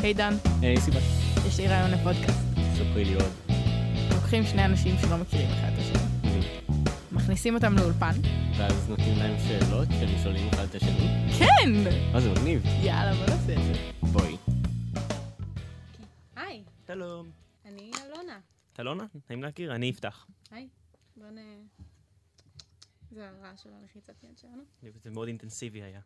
היי דן, היי סיבת. יש לי רעיון לפודקאסט. ספרי לי עוד. לוקחים שני אנשים שלא מכירים אחד את השני. מכניסים אותם לאולפן. ואז נותנים להם שאלות שהם שואלים אחד את השני. כן! מה זה מגניב? יאללה, בוא נעשה את זה. בואי. היי, שלום. אני אלונה. אלונה? נעים להכיר, אני אפתח. היי, בוא זה הרעש של הלחיצת יד שלנו. זה מאוד אינטנסיבי היה.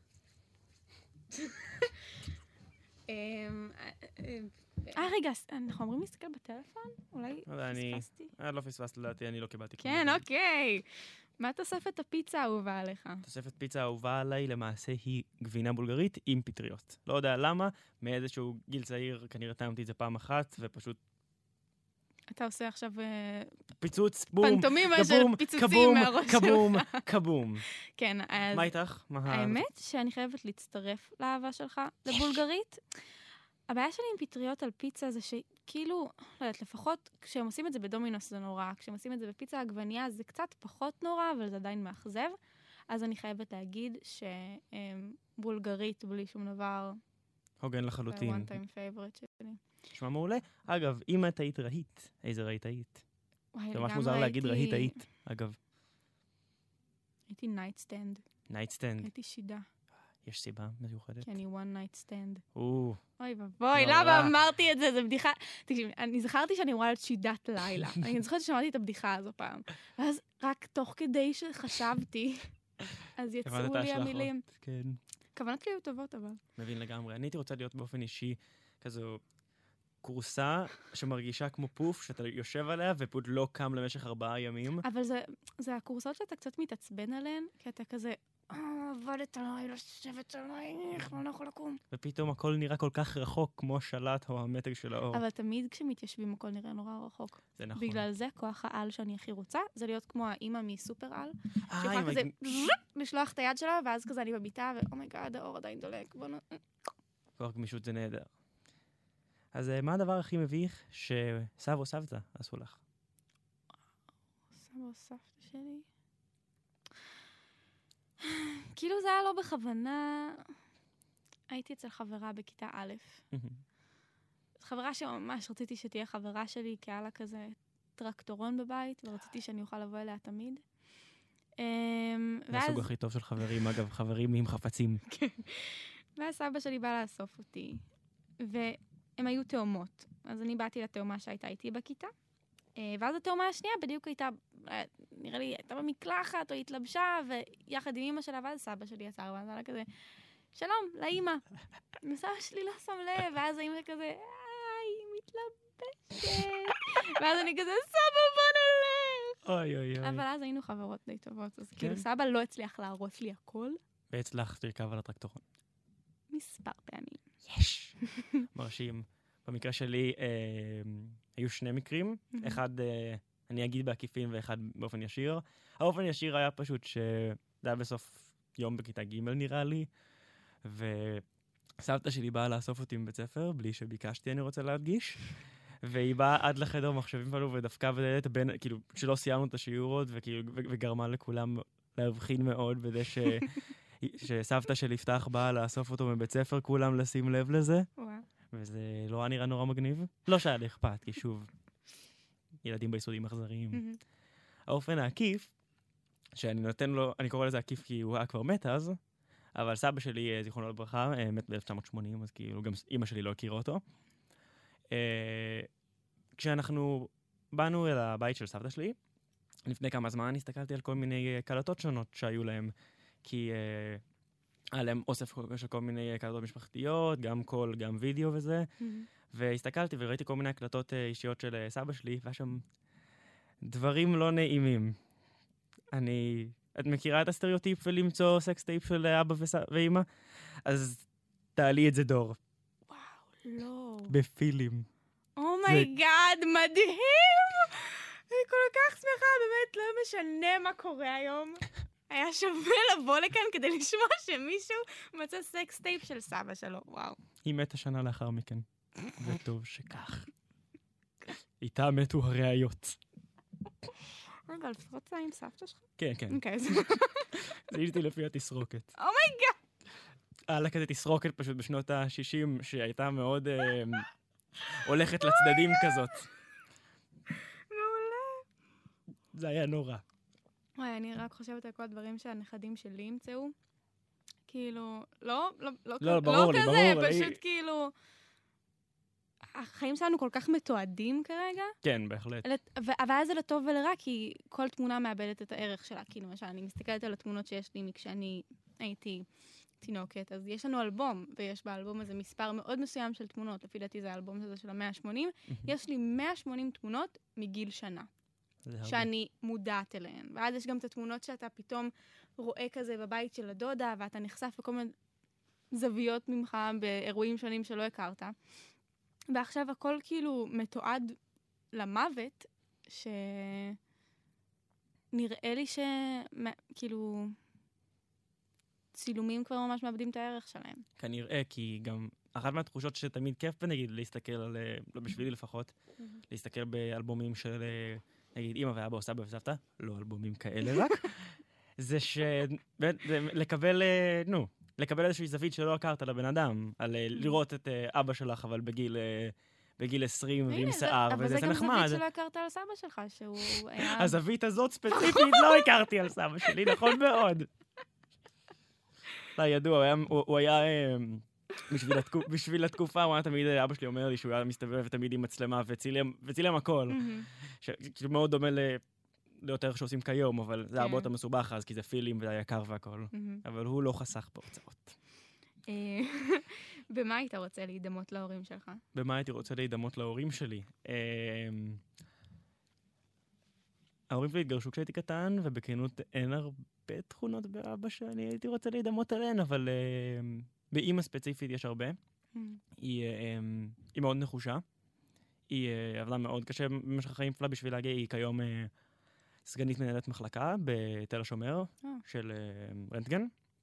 רגע, אנחנו אמורים להסתכל בטלפון? אולי פספסתי? לא פספסת לדעתי, אני לא קיבלתי. כן, אוקיי. מה תוספת הפיצה האהובה עליך? תוספת פיצה האהובה עליי למעשה היא גבינה בולגרית עם פטריות. לא יודע למה, מאיזשהו גיל צעיר כנראה טעמתי את זה פעם אחת, ופשוט אתה עושה עכשיו פיצוץ, בום, פנטומימה של פיצוצים מהראש שלך. קבום. כן, אז מה איתך? האמת שאני חייבת להצטרף לאהבה שלך לבולגרית. הבעיה שלי עם פטריות על פיצה זה שכאילו, לא יודעת, לפחות כשהם עושים את זה בדומינוס זה נורא, כשהם עושים את זה בפיצה עגבנייה זה קצת פחות נורא, אבל זה עדיין מאכזב. אז אני חייבת להגיד שבולגרית בלי שום דבר, הוגן זה לחלוטין. one time favorite שלי. נשמע מעולה. אגב, אם את היית רהיט, איזה רהיט היית? וואי, זה ממש גם מוזר להגיד רהיט הייתי- היית, אגב. הייתי נייטסטנד, נייטסטנד. הייתי שידה, יש סיבה מיוחדת? כי אני one night stand. או, אוי ובוי, נורא. למה אמרתי את זה? זה בדיחה. תקשיב, אני זכרתי שאני אמורה להיות שידת לילה. אני זוכרת ששמעתי את הבדיחה הזו פעם. ואז רק תוך כדי שחשבתי, אז הבנת יצאו את לי ההשלכות. המילים. כן, כוונות שלי היו טובות, אבל. מבין לגמרי. אני הייתי רוצה להיות באופן אישי כזו קורסה שמרגישה כמו פוף, שאתה יושב עליה ופשוט לא קם למשך 4 ימים. אבל זה הקורסות שאתה קצת מתעצבן עליהן, כי אתה כזה, עבדת עליי, לשבת עליי, לא יכול לקום. ופתאום הכל נראה כל כך רחוק כמו שלט או המתג של האור. אבל תמיד כשמתיישבים הכל נראה נורא רחוק. זה נכון. בגלל זה כוח העל שאני הכי רוצה, זה להיות כמו האימא מסופר על. עם שיכולה כזה לשלוח את היד שלה, ואז כזה אני בביתה, ואומייגאד, האור עדיין דולק. כוח גמישות זה נהדר. אז מה הדבר הכי מביך שסב או סבתא עשו לך? סבא או סבתא שלי? כאילו זה היה לא בכוונה. הייתי אצל חברה בכיתה א'. חברה שממש רציתי שתהיה חברה שלי, כי היה לה כזה טרקטורון בבית, ורציתי שאני אוכל לבוא אליה תמיד. זה הסוג הכי טוב של חברים, אגב, חברים עם חפצים. ואז סבא שלי בא לאסוף אותי, והם היו תאומות. אז אני באתי לתאומה שהייתה איתי בכיתה, ואז התאומה השנייה בדיוק הייתה, נראה לי, הייתה במקלחת או התלבשה, ויחד עם אמא שלה, ואז סבא שלי יצר, ואז היה לה כזה, שלום, לאמא. וסבא שלי לא שם לב, ואז האמא כזה, היא מתלבשת. ואז אני כזה, סבא, בוא נלך. אוי אוי אוי. אבל אז היינו חברות די טובות, אז כאילו סבא לא הצליח להרוס לי הכל. והצלחת לרכב על הטרקטורון. מספר פעמים. יש! מרשים. במקרה שלי היו 2 מקרים. אחד, אני אגיד בעקיפין, ואחד באופן ישיר. האופן ישיר היה פשוט שזה היה בסוף יום בכיתה ג' נראה לי, וסבתא שלי באה לאסוף אותי מבית ספר, בלי שביקשתי, אני רוצה להדגיש, והיא באה עד לחדר מחשבים שלנו ודפקה בדלת, כאילו, שלא סיימנו את השיעורות, וגרמה לכולם להבחין מאוד בזה שסבתא של יפתח באה לאסוף אותו מבית ספר, כולם לשים לב לזה. וזה לא היה נראה נורא מגניב. לא שהיה לי אכפת, כי שוב, ילדים ביסודים אכזריים. האופן העקיף, שאני נותן לו, אני קורא לזה עקיף כי הוא היה כבר מת אז, אבל סבא שלי, זיכרונו לברכה, מת ב-1980, אז כאילו גם אמא שלי לא הכירה אותו. כשאנחנו באנו אל הבית של סבתא שלי, לפני כמה זמן הסתכלתי על כל מיני קלטות שונות שהיו להם, כי היה להם אוסף של כל מיני קלטות משפחתיות, גם קול, גם וידאו וזה, והסתכלתי וראיתי כל מיני הקלטות אישיות של סבא שלי, והיה שם דברים לא נעימים. את מכירה את הסטריאוטיפ למצוא סקס טייפ של אבא ואמא? אז תעלי את זה דור. וואו, לא. בפילים. אומייגאד, מדהים! אני כל כך שמחה, באמת לא משנה מה קורה היום. היה שווה לבוא לכאן כדי לשמוע שמישהו מצא סקס טייפ של סבא שלו, וואו. היא מתה שנה לאחר מכן. וטוב שכך. איתה מתו הראיות. רגע, לפחות זה עם סבתא שלך? כן, כן. אוקיי, זה איתי לפי התסרוקת. אומייגאד! היה לה כזה תסרוקת פשוט בשנות ה-60, שהייתה מאוד הולכת לצדדים כזאת. מעולה. זה היה נורא. וואי, אני רק חושבת על כל הדברים שהנכדים שלי ימצאו. כאילו, לא ברור לי, כזה, ברור לי. פשוט כאילו... החיים שלנו כל כך מתועדים כרגע. כן, בהחלט. אבל זה לטוב ולרע, כי כל תמונה מאבדת את הערך שלה. כי למשל, אני מסתכלת על התמונות שיש לי מכשאני הייתי תינוקת, אז יש לנו אלבום, ויש באלבום הזה מספר מאוד מסוים של תמונות. לפי דעתי זה האלבום הזה של ה-180. יש לי 180 תמונות מגיל שנה. שאני מודעת אליהן. ואז יש גם את התמונות שאתה פתאום רואה כזה בבית של הדודה, ואתה נחשף לכל מיני זוויות ממך באירועים שונים שלא הכרת. ועכשיו הכל כאילו מתועד למוות, שנראה לי כאילו צילומים כבר ממש מאבדים את הערך שלהם. כנראה, כי גם אחת מהתחושות שתמיד כיף, נגיד, להסתכל על, לא בשבילי לפחות, להסתכל באלבומים של, נגיד, אמא ואבא או סבא וסבתא, לא אלבומים כאלה רק, זה לקבל איזושהי זווית שלא הכרת לבן אדם, על לראות את אבא שלך, אבל בגיל 20 ועם שיער, וזה נחמד. אבל זה גם זווית שלא הכרת על סבא שלך, שהוא היה... הזווית הזאת ספציפית לא הכרתי על סבא שלי, נכון מאוד. לא, ידוע, הוא היה... בשביל התקופה, הוא היה תמיד, אבא שלי אומר לי שהוא היה מסתובב תמיד עם מצלמה וצילם הכל. שמאוד דומה ליותר שעושים כיום, אבל זה הרבה יותר מסובך אז, כי זה פילים וזה יקר והכל. אבל הוא לא חסך בהוצאות. במה היית רוצה להידמות להורים שלך? במה הייתי רוצה להידמות להורים שלי? ההורים שלי התגרשו כשהייתי קטן, ובכנות אין הרבה תכונות באבא שאני הייתי רוצה להידמות עליהן, אבל באמא ספציפית יש הרבה. היא מאוד נחושה. היא עבדה מאוד קשה במשך החיים שלה בשביל להגיע, היא כיום סגנית מנהלת מחלקה בתל השומר של רנטגן,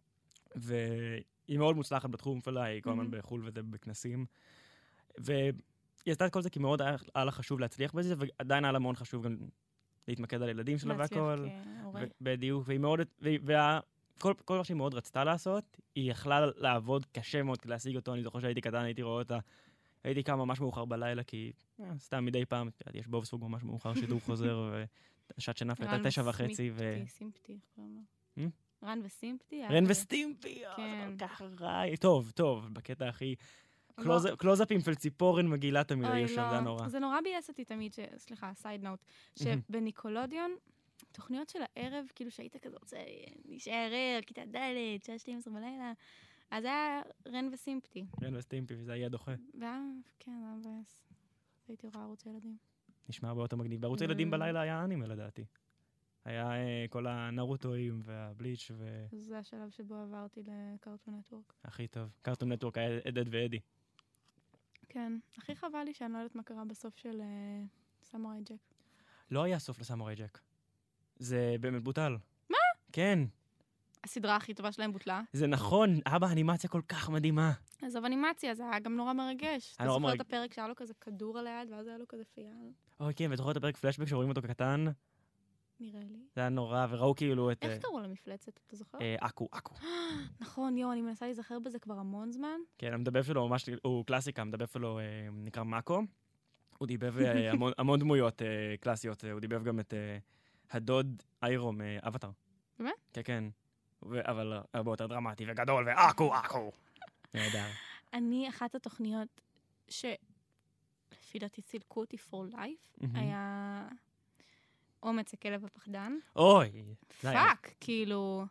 והיא מאוד מוצלחת בתחום שלה, היא כל הזמן בחול וזה בכנסים, והיא עשתה את כל זה כי מאוד היה לה חשוב להצליח בזה, ועדיין היה לה מאוד חשוב גם להתמקד על ילדים שלה והכל. בדיוק, והיא מאוד, כל מה שהיא מאוד רצתה לעשות, היא יכלה לעבוד קשה מאוד כדי להשיג אותו, אני זוכר שהייתי קטן, הייתי רואה אותה, הייתי קם ממש מאוחר בלילה, כי סתם מדי פעם, יש בובסבורג ממש מאוחר, שידור חוזר, ושעת שינה הייתה 9:30. סימפטי, רן וסימפטי? רן וסטימפי, זה כל כך רע. טוב, בקטע הכי... קלוזאפים של ציפורן מגעילה תמיד היו שם, זה נורא. זה נורא ביאס אותי תמיד, סליחה, סייד נוט, שבניקולודיון, תוכניות של הערב, כאילו שהיית כזה רוצה להישאר ער, כיתה ד', שעה 12 בלילה, אז זה היה רן וסימפטי. רן וסטימפי, וזה היה דוחה. כן, זה היה ביאס. הייתי רואה ערוץ ילדים. נשמע הרבה יותר מגניב. בערוץ ילדים בלילה היה אנימה לדעתי. היה כל הנרוטואים והבליץ' זה השלב שבו עברתי לקארטון נטוורק. הכי טוב. קארטון נטוורק היה אדד ואדי. כן. הכי חבל לי שאני לא יודעת מה קרה בסוף של סמוראי ג'ק. לא היה סוף לסמוראי ג'ק. זה באמת בוטל. מה? כן. הסדרה הכי טובה שלהם בוטלה. זה נכון. אבא, אנימציה כל כך מדהימה. עזוב אנימציה, זה היה גם נורא מרגש. אתה זוכר את הפרק שהיה לו כזה כדור על היד, ואז היה לו כזה פייל. אוי, כן, וזוכר את הפרק פלשבק שרואים אותו כקטן? נראה לי. זה היה נורא, וראו כאילו את... איך קראו למפלצת, אתה זוכר? אקו. נכון, אני מנסה להיזכר בזה כבר המון זמן. כן, המדבב שלו ממש, הוא קלאסיקה, המדבב שלו נקרא מאקו. הוא דיבב המון דמויות קלאסיות, הוא דיבב גם את הדוד איירו מאבטר. באמת? כן. אבל הרבה יותר דרמטי וגדול, ואקו. נהדר. אני, אחת התוכניות שלפי דעתי סילקו אותי for life, היה אומץ הכלב הפחדן. אוי. פאק, כאילו...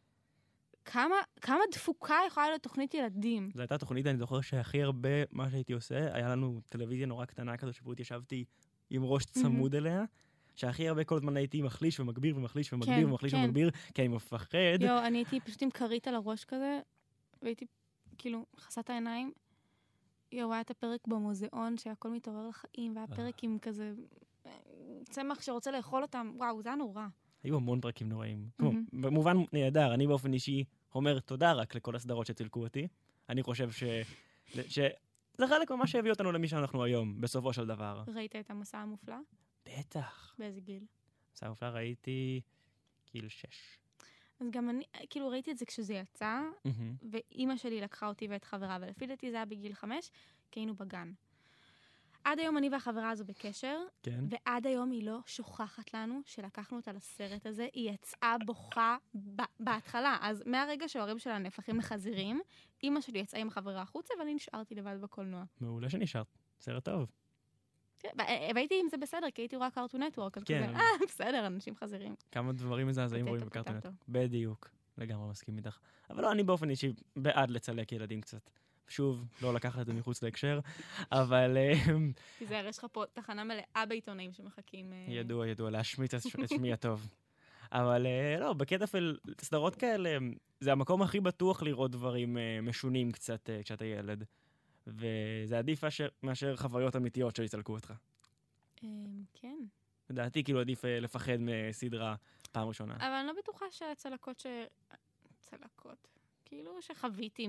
כמה דפוקה יכולה להיות תוכנית ילדים? זו הייתה תוכנית, אני זוכר שהכי הרבה מה שהייתי עושה, היה לנו טלוויזיה נורא קטנה כזו, שבו ישבתי עם ראש צמוד אליה, שהכי הרבה כל הזמן הייתי מחליש ומגביר, כי אני מפחד. אני הייתי פשוט עם קרית על הראש כזה, והייתי כאילו חסה את העיניים. היה את הפרק במוזיאון שהכל מתעורר לחיים, והיה פרק עם כזה צמח שרוצה לאכול אותם. וואו, זה היה נורא. היו המון פרקים נוראים. במובן נהדר, אני באופן אישי אומר תודה רק לכל הסדרות שצילקו אותי. אני חושב שזה חלק ממה שהביא אותנו למי שאנחנו היום, בסופו של דבר. ראית את המסע המופלא? בטח. באיזה גיל? המסע המופלא ראיתי גיל 6. אז גם אני, כאילו ראיתי את זה כשזה יצא, ואימא שלי לקחה אותי ואת חברה, ולפי דעתי זה היה בגיל 5, כי היינו בגן. עד היום אני והחברה הזו בקשר, כן. ועד היום היא לא שוכחת לנו שלקחנו אותה לסרט הזה, היא יצאה בוכה בהתחלה. אז מהרגע שההורים שלה נהפכים לחזירים, אימא שלי יצאה עם החברה החוצה, ואני נשארתי לבד בקולנוע. מעולה שנשארת, סרט טוב. והייתי עם זה בסדר, כי הייתי רואה קארטון נטוורק, אז כן. כזה, בסדר, אנשים חזירים. כמה דברים מזעזעים רואים פוטטו, בקארטון פוטטו. נטוורק. בדיוק, לגמרי מסכים איתך. אבל לא, אני באופן אישי בעד לצלק ילדים קצת. שוב, לא לקחת את זה מחוץ להקשר, אבל תיזהר, יש לך פה תחנה מלאה בעיתונאים שמחכים. ידוע, להשמיט את שמי הטוב. אבל לא, בקטע של סדרות כאלה, זה המקום הכי בטוח לראות דברים משונים קצת כשאתה ילד. וזה עדיף מאשר חוויות אמיתיות שיצלקו אותך. כן. לדעתי, כאילו עדיף לפחד מסדרה פעם ראשונה. אבל אני לא בטוחה שהצלקות צלקות. כאילו שחוויתי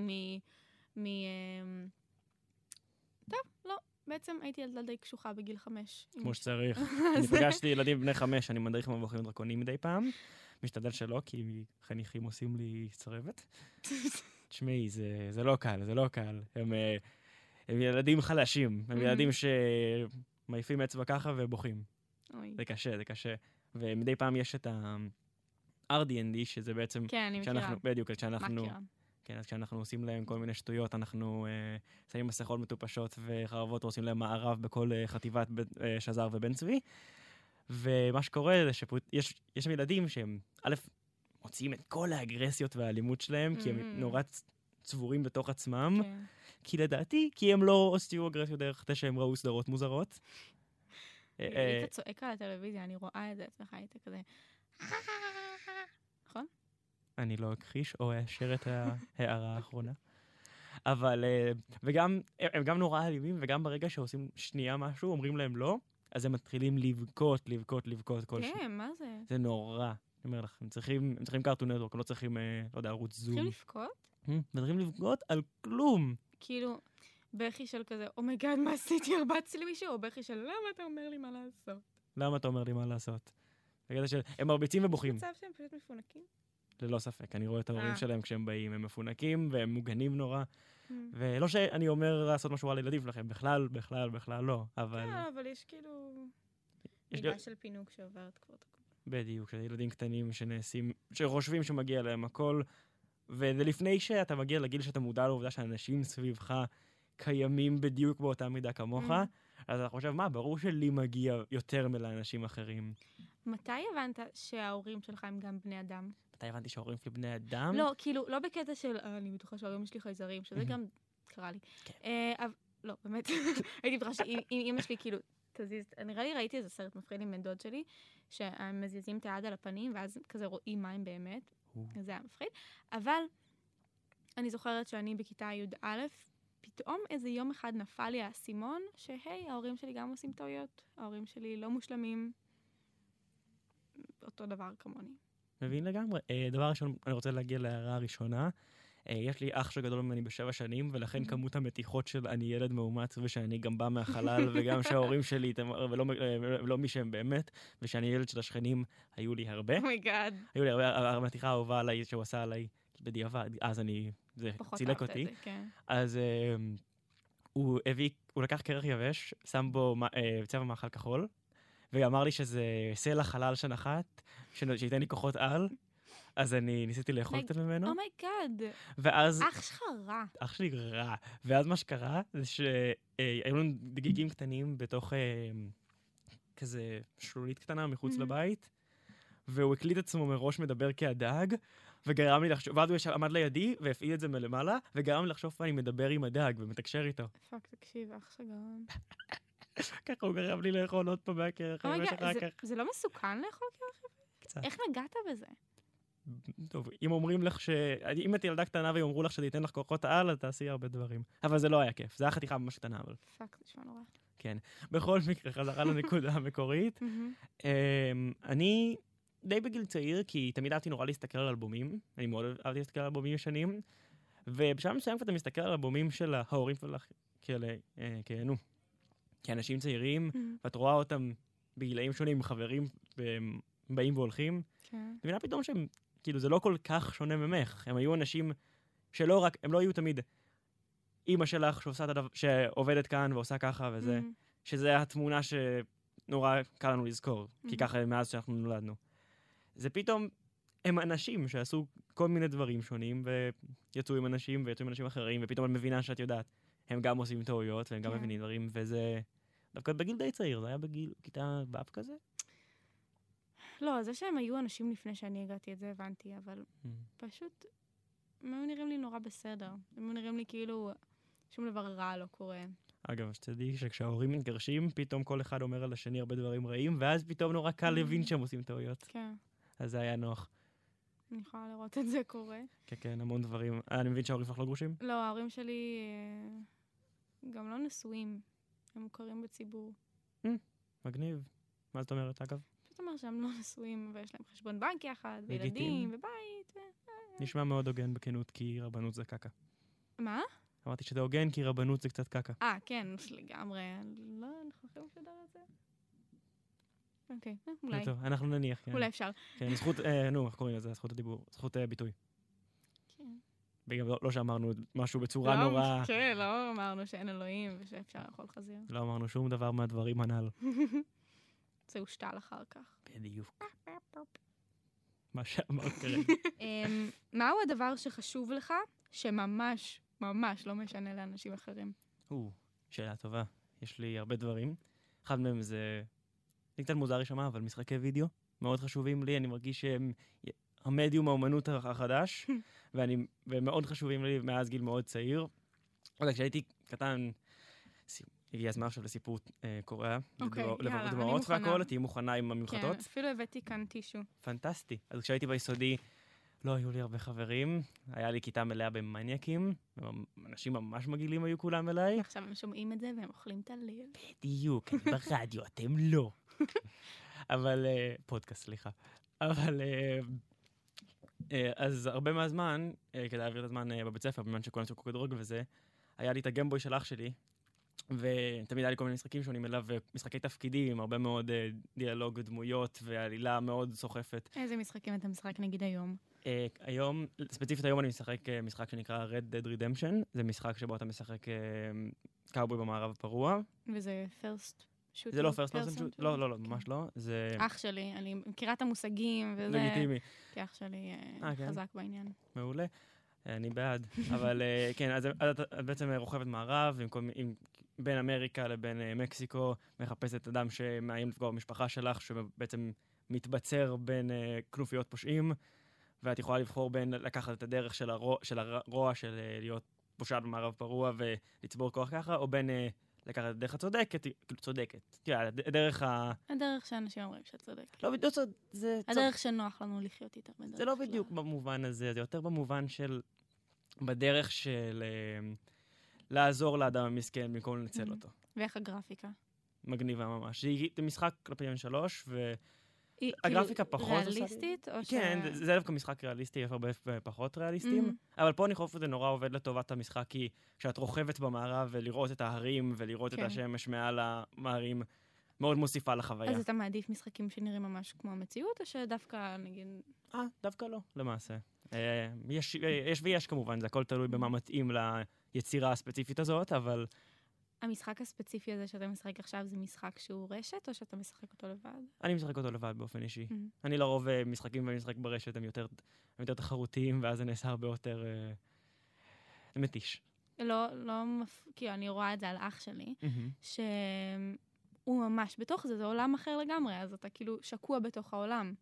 טוב, לא. בעצם הייתי ילדה די קשוחה בגיל 5. כמו שצריך. אני פגשתי ילדים בני 5, אני מדריך מבוכים דרקונים מדי פעם. משתדל שלא, כי חניכים עושים לי צרבת. תשמעי, זה לא קל, זה לא קל. הם ילדים חלשים. הם ילדים שמעיפים אצבע ככה ובוכים. זה קשה, זה קשה. ומדי פעם יש את ה-RD&D, שזה בעצם... כן, אני מכירה. בדיוק, כשאנחנו... מכירה. כן, אז כשאנחנו עושים להם כל מיני שטויות, אנחנו שמים מסכות מטופשות וחרבות ועושים להם מערב בכל חטיבת שזר ובן צבי. ומה שקורה זה שיש שם ילדים שהם, א', מוציאים את כל האגרסיות והאלימות שלהם, כי הם נורא צבורים בתוך עצמם. כן. כי לדעתי, כי הם לא הוציאו אגרסיות דרך זה שהם ראו סדרות מוזרות. היית צועק על הטלוויזיה, אני רואה את זה אצלך, היית כזה... נכון? אני לא אכחיש או אאשר את ההערה האחרונה. אבל, וגם, הם גם נורא אלימים, וגם ברגע שעושים שנייה משהו, אומרים להם לא, אז הם מתחילים לבכות כל שנייה. כן, מה זה? זה נורא. אני אומר לך, הם צריכים קארטון נטוורק, הם לא צריכים, לא יודע, ערוץ זום. צריכים לבכות? הם צריכים לבכות על כלום. כאילו, בכי של כזה, אומייגאד, מה עשיתי? הרבצתי למישהו? או בכי של, למה אתה אומר לי מה לעשות? למה אתה אומר לי מה לעשות? בגלל שהם מרביצים ובוכים. מצב שהם פשוט מפונקים? ללא ספק, אני רואה את ההורים שלהם כשהם באים, הם מפונקים והם מוגנים נורא. ולא שאני אומר לעשות משהו על הילדים שלכם, בכלל לא, אבל... כן, אבל יש כאילו... מידה של פינוק שעוברת כבר את הכל. בדיוק, ילדים קטנים שנעשים, שחושבים שמגיע להם הכל, וזה לפני שאתה מגיע לגיל שאתה מודע לעובדה שאנשים סביבך קיימים בדיוק באותה מידה כמוך, אז אתה חושב, מה, ברור שלי מגיע יותר מלאנשים אחרים. מתי הבנת שההורים שלך הם גם בני אדם? מתי הבנתי שההורים שלי בני אדם? לא, כאילו, לא בקטע של, אני בטוחה שההורים שלי חייזרים, שזה גם קרה לי. לא, באמת, הייתי בטוחה שאם אמא שלי כאילו תזיז, נראה לי ראיתי איזה סרט מפחיד עם בן דוד שלי, שהם מזיזים את היד על הפנים, ואז כזה רואים מה הם באמת, זה היה מפחיד. אבל אני זוכרת שאני בכיתה י"א, פתאום איזה יום אחד נפל לי האסימון, שהי, ההורים שלי גם עושים טעויות, ההורים שלי לא מושלמים, אותו דבר כמוני. מבין לגמרי. דבר ראשון, אני רוצה להגיע להערה הראשונה. יש לי אח שגדול ממני ב7 שנים, ולכן כמות המתיחות של אני ילד מאומץ, ושאני גם בא מהחלל, וגם שההורים שלי, ולא מי שהם באמת, ושאני ילד של השכנים, היו לי הרבה. אומייגאד. היו לי הרבה, המתיחה האהובה עליי, שהוא עשה עליי בדיעבד, אז זה צילק אותי. אז הוא לקח קרח יבש, שם בו צבע מאכל כחול, ואמר לי שזה סלע חלל שנחת, שייתן לי כוחות על, אז אני ניסיתי לאכול קצת ממנו. אומייגאד. ואז... אח שלך רע. אח שלי רע. ואז מה שקרה זה שהיו לנו דגיגים קטנים בתוך כזה שלולית קטנה מחוץ לבית, והוא הקליט עצמו מראש מדבר כהדג, וגרם לי לחשוב, ואז הוא עמד לידי והפעיל את זה מלמעלה, וגרם לי לחשוב ואני מדבר עם הדג ומתקשר איתו. פאק, תקשיב, אח שגרם. ככה הוא גרם לי לאכול עוד פעם מהקרח. זה לא מסוכן לאכול קרח? קצת. איך נגעת בזה? טוב, אם אומרים לך אם את ילדה קטנה ויאמרו לך שתיתן לך כוחות על, אז תעשי הרבה דברים. אבל זה לא היה כיף, זה היה חתיכה ממש קטנה, אבל... פאק, זה נשמע נורא. כן. בכל מקרה, חזרה לנקודה המקורית. אני די בגיל צעיר, כי תמיד אהבתי נורא להסתכל על אלבומים. אני מאוד אהבתי להסתכל על אלבומים ישנים. ובשלב מסוים אתה מסתכל על אלבומים של ההורים שלך, כאנשים צעירים, ואת רואה אותם בגילאים שונים, חברים באים והולכים. מבינה פתאום שהם כאילו, זה לא כל כך שונה ממך. הם היו אנשים שלא רק, הם לא היו תמיד אמא שלך שעובדת כאן ועושה ככה וזה, שזה התמונה שנורא קל לנו לזכור, כי ככה מאז שאנחנו נולדנו. זה פתאום, הם אנשים שעשו כל מיני דברים שונים, ויצאו עם אנשים ויצאו עם אנשים אחרים, ופתאום אני מבינה שאת יודעת, הם גם עושים טעויות, והם גם מבינים דברים, וזה דווקא בגיל די צעיר, זה היה בגיל כיתה ו' כזה? לא, זה שהם היו אנשים לפני שאני הגעתי את זה, הבנתי, אבל פשוט, הם היו נראים לי נורא בסדר. הם היו נראים לי כאילו שום דבר רע לא קורה. אגב, שתדעי שכשההורים מתגרשים, פתאום כל אחד אומר על השני הרבה דברים רעים, ואז פתאום נורא קל להבין שהם עושים טעויות. כן. אז זה היה נוח. אני יכולה לראות את זה קורה. כן, כן, המון דברים. אני מבין שההורים שלך לא גרושים? לא, ההורים שלי גם לא נשואים. הם מוכרים בציבור. מגניב. מה זאת אומרת, אגב? פשוט אומר שהם לא נשואים, ויש להם חשבון בנק יחד, וילדים, ובית. נשמע מאוד הוגן בכנות, כי רבנות זה קקה. מה? אמרתי שזה הוגן, כי רבנות זה קצת קקה. כן, לגמרי. לא, אנחנו יכולים לשדר את זה? אוקיי, אולי. טוב, אנחנו נניח, כן. אולי אפשר. כן, זכות, איך קוראים לזה? זכות הדיבור, זכות ביטוי. כן. בגלל לא שאמרנו משהו בצורה נורא... כן, לא אמרנו שאין אלוהים ושאפשר לאכול חזיר. לא אמרנו שום דבר מהדברים הנ"ל. זה הושתל אחר כך. בדיוק. מה שאמרת כרגע. מהו הדבר שחשוב לך, שממש, ממש לא משנה לאנשים אחרים? שאלה טובה. יש לי הרבה דברים. אחד מהם זה... זה קצת מוזר לשמוע, אבל משחקי וידאו מאוד חשובים לי. אני מרגיש שהם המדיום האומנות החדש, ומאוד חשובים לי מאז גיל מאוד צעיר. כשהייתי קטן, הגיע הזמן עכשיו לסיפור קורע. אוקיי, יאללה, אני דמעות מוכנה. והכל, תהיי מוכנה עם הממחטות. כן, אפילו הבאתי כאן טישו. פנטסטי. אז כשהייתי ביסודי, לא היו לי הרבה חברים. היה לי כיתה מלאה במניאקים. אנשים ממש מגעילים היו כולם אליי. עכשיו הם שומעים את זה והם אוכלים את הלב. בדיוק, אני ברדיו, אתם לא. אבל, פודקאסט, סליחה. אבל, אז הרבה מהזמן, כדי להעביר את הזמן בבית ספר, בזמן שכולם שיחקו כדורגל וזה, היה לי את הגיימבוי של אח שלי, ותמיד היה לי כל מיני משחקים שונים אליו, משחקי תפקידים, הרבה מאוד דיאלוג, דמויות, ועלילה מאוד סוחפת. איזה משחקים אתה משחק נגיד היום? היום, ספציפית היום אני משחק משחק שנקרא Red Dead Redemption, זה משחק שבו אתה משחק קאובוי במערב הפרוע. וזה first shooter? זה לא first person shooter, לא, ממש לא. זה... אח שלי, אני מכירה את המושגים, וזה... לגיטימי. כי אח שלי כן. חזק בעניין. מעולה. אני בעד. אבל כן, אז את בעצם רוכבת מערב, בין אמריקה לבין מקסיקו, מחפשת אדם שמאיים לפגוע במשפחה שלך, שבעצם מתבצר בין כנופיות פושעים, ואת יכולה לבחור בין לקחת את הדרך של הרוע של להיות פושעת במערב פרוע ולצבור כוח ככה, או בין לקחת את הדרך הצודקת, כאילו צודקת. תראה, הדרך שאנשים אומרים שאת צודקת. לא בדיוק, זה... הדרך שנוח לנו לחיות איתה. זה לא בדיוק במובן הזה, זה יותר במובן של... בדרך של לעזור לאדם המסכן במקום לנצל אותו. ואיך הגרפיקה? מגניבה ממש. זה משחק כלפיון 3, והגרפיקה פחות... ריאליסטית? כן, זה דווקא משחק ריאליסטי, יש הרבה פחות ריאליסטים, אבל פה אני חושב שזה נורא עובד לטובת המשחק, כי כשאת רוכבת במערב ולראות את ההרים ולראות את השמש מעל המערים, מאוד מוסיפה לחוויה. אז אתה מעדיף משחקים שנראים ממש כמו המציאות, או שדווקא נגיד... דווקא לא, למעשה. יש כמובן, זה הכל תלוי במה מתאים ליצירה הספציפית הזאת, אבל... המשחק הספציפי הזה שאתה משחק עכשיו, זה משחק שהוא רשת, או שאתה משחק אותו לבד? אני משחק אותו לבד באופן אישי. אני לרוב משחקים ואני משחק ברשת, הם יותר תחרותיים, ואז זה נעשה הרבה יותר מתיש. כי אני רואה את זה על אח שלי, שהוא ממש בתוך זה, זה עולם אחר לגמרי, אז אתה כאילו שקוע בתוך העולם.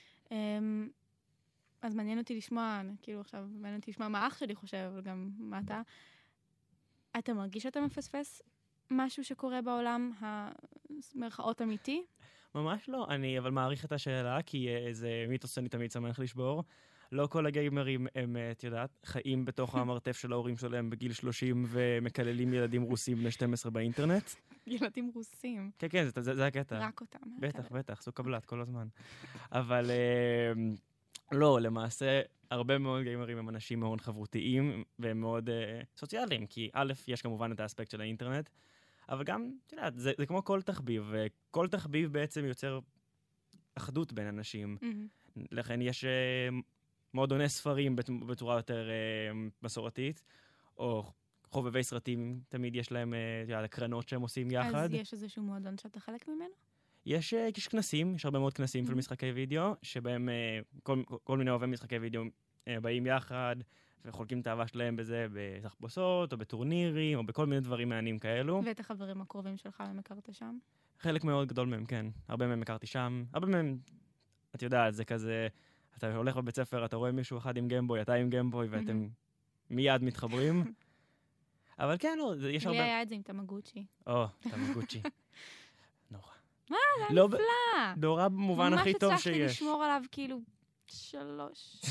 אז מעניין אותי לשמוע, כאילו עכשיו, מעניין אותי לשמוע מה אח שלי חושב, אבל גם מה אתה. אתה מרגיש שאתה מפספס משהו שקורה בעולם המרכאות אמיתי? ממש לא, אני אבל מעריך את השאלה, כי זה מיתוס שאני תמיד שמח לשבור. לא כל הגיימרים הם, את יודעת, חיים בתוך המרתף של ההורים שלהם בגיל 30 ומקללים ילדים רוסים בני 12 באינטרנט. ילדים רוסים. כן, כן, זה הקטע. רק אותם. בטח, זו קבלת כל הזמן. אבל לא, למעשה, הרבה מאוד גיימרים הם אנשים מאוד חברותיים והם מאוד סוציאליים, כי א', יש כמובן את האספקט של האינטרנט, אבל גם, את יודעת, זה כמו כל תחביב, וכל תחביב בעצם יוצר אחדות בין אנשים. לכן יש מועדוני ספרים בצורה יותר מסורתית, או חובבי סרטים, תמיד יש להם הקרנות שהם עושים יחד. אז יש איזשהו מועדון שאתה חלק ממנו? יש כנסים, יש הרבה מאוד כנסים של משחקי וידאו, שבהם כל מיני אוהבי משחקי וידאו באים יחד, וחולקים את האהבה שלהם בזה בתחפושות, או בטורנירים, או בכל מיני דברים מעניינים כאלו. ואת החברים הקרובים שלך הם הכרת שם? חלק מאוד גדול מהם, כן. הרבה מהם הכרתי שם. הרבה מהם, את יודעת, זה כזה, אתה הולך בבית ספר, אתה רואה מישהו אחד עם גיימבוי, אתה עם גיימבוי, ואתם מיד מתחברים. אבל כן, לא, יש הרבה... לי היה את זה עם תמגוצ'י. תמגוצ'י. נורא. מה? זה נפלא. נורא במובן הכי טוב שיש. ממש הצלחתי לשמור עליו כאילו 3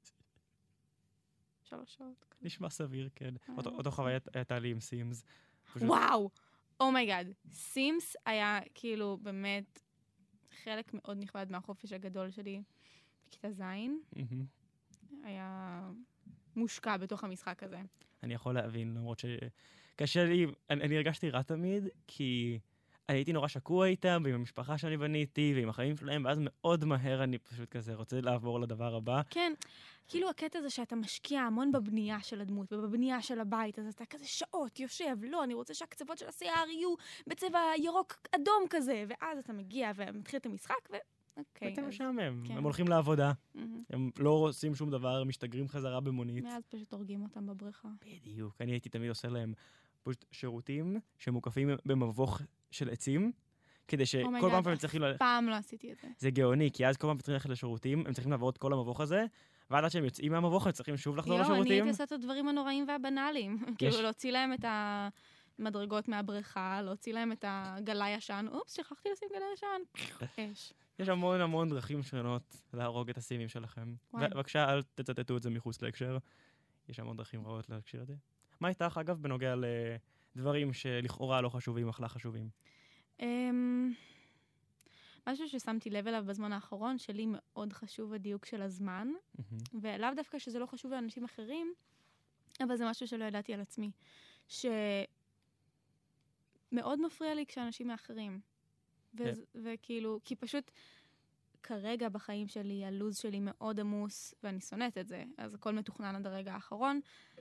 שעות. נשמע סביר, כן. אותו חוויה הייתה לי עם סימס. וואו! אומייגאד. סימס היה כאילו באמת חלק מאוד נכבד מהחופש הגדול שלי בכיתה ז'. היה מושקע בתוך המשחק הזה. אני יכול להבין, למרות שקשה לי, אני הרגשתי רע תמיד, כי הייתי נורא שקוע איתם, ועם המשפחה שאני בניתי, ועם החיים שלהם, ואז מאוד מהר אני פשוט כזה רוצה לעבור לדבר הבא. כן, כאילו הקטע הזה שאתה משקיע המון בבנייה של הדמות, ובבנייה של הבית, אז אתה כזה שעות יושב, לא, אני רוצה שהקצוות של השיער יהיו בצבע ירוק אדום כזה, ואז אתה מגיע ומתחיל את המשחק, אוקיי. ואתם משעמם, הם הולכים לעבודה, הם לא עושים שום דבר, משתגרים חזרה במונית. מאז פשוט הורגים אותם בבריכה. בדיוק, אני הייתי תמיד עושה להם פשוט שירותים שמוקפים במבוך של עצים, כדי שכל פעם הם צריכים... פעם לא עשיתי את זה. זה גאוני, כי אז כל פעם צריכים ללכת לשירותים, הם צריכים לעבור את כל המבוך הזה, ועד עד שהם יוצאים מהמבוך, הם צריכים שוב לחזור לשירותים. אני הייתי עושה את הדברים הנוראים והבנאליים. כאילו להוציא להם את המדרגות מהבריכה, להוציא להם את הגלה ישן, אופס, שכחתי לשים גלה ישן. אש. יש המון המון דרכים שונות להרוג את הסימים שלכם. בבקשה, אל תצטטו את זה מחוץ להקשר. יש המון דרכים רעות להקשיר את זה. מה איתך, אגב, בנוגע לדברים שלכאורה לא חשובים, אך לא חשובים? משהו ששמתי לב אליו בזמן האחרון, שלי מאוד חשוב הדיוק של הזמן, ולאו דווקא שזה לא חשוב לאנשים אחרים, אבל זה משהו שלא ידעתי על עצמי. שמאוד מפריע לי כשאנשים מאחרים. וכאילו, כי פשוט כרגע בחיים שלי, הלוז שלי מאוד עמוס, ואני שונאת את זה, אז הכל מתוכנן עד הרגע האחרון.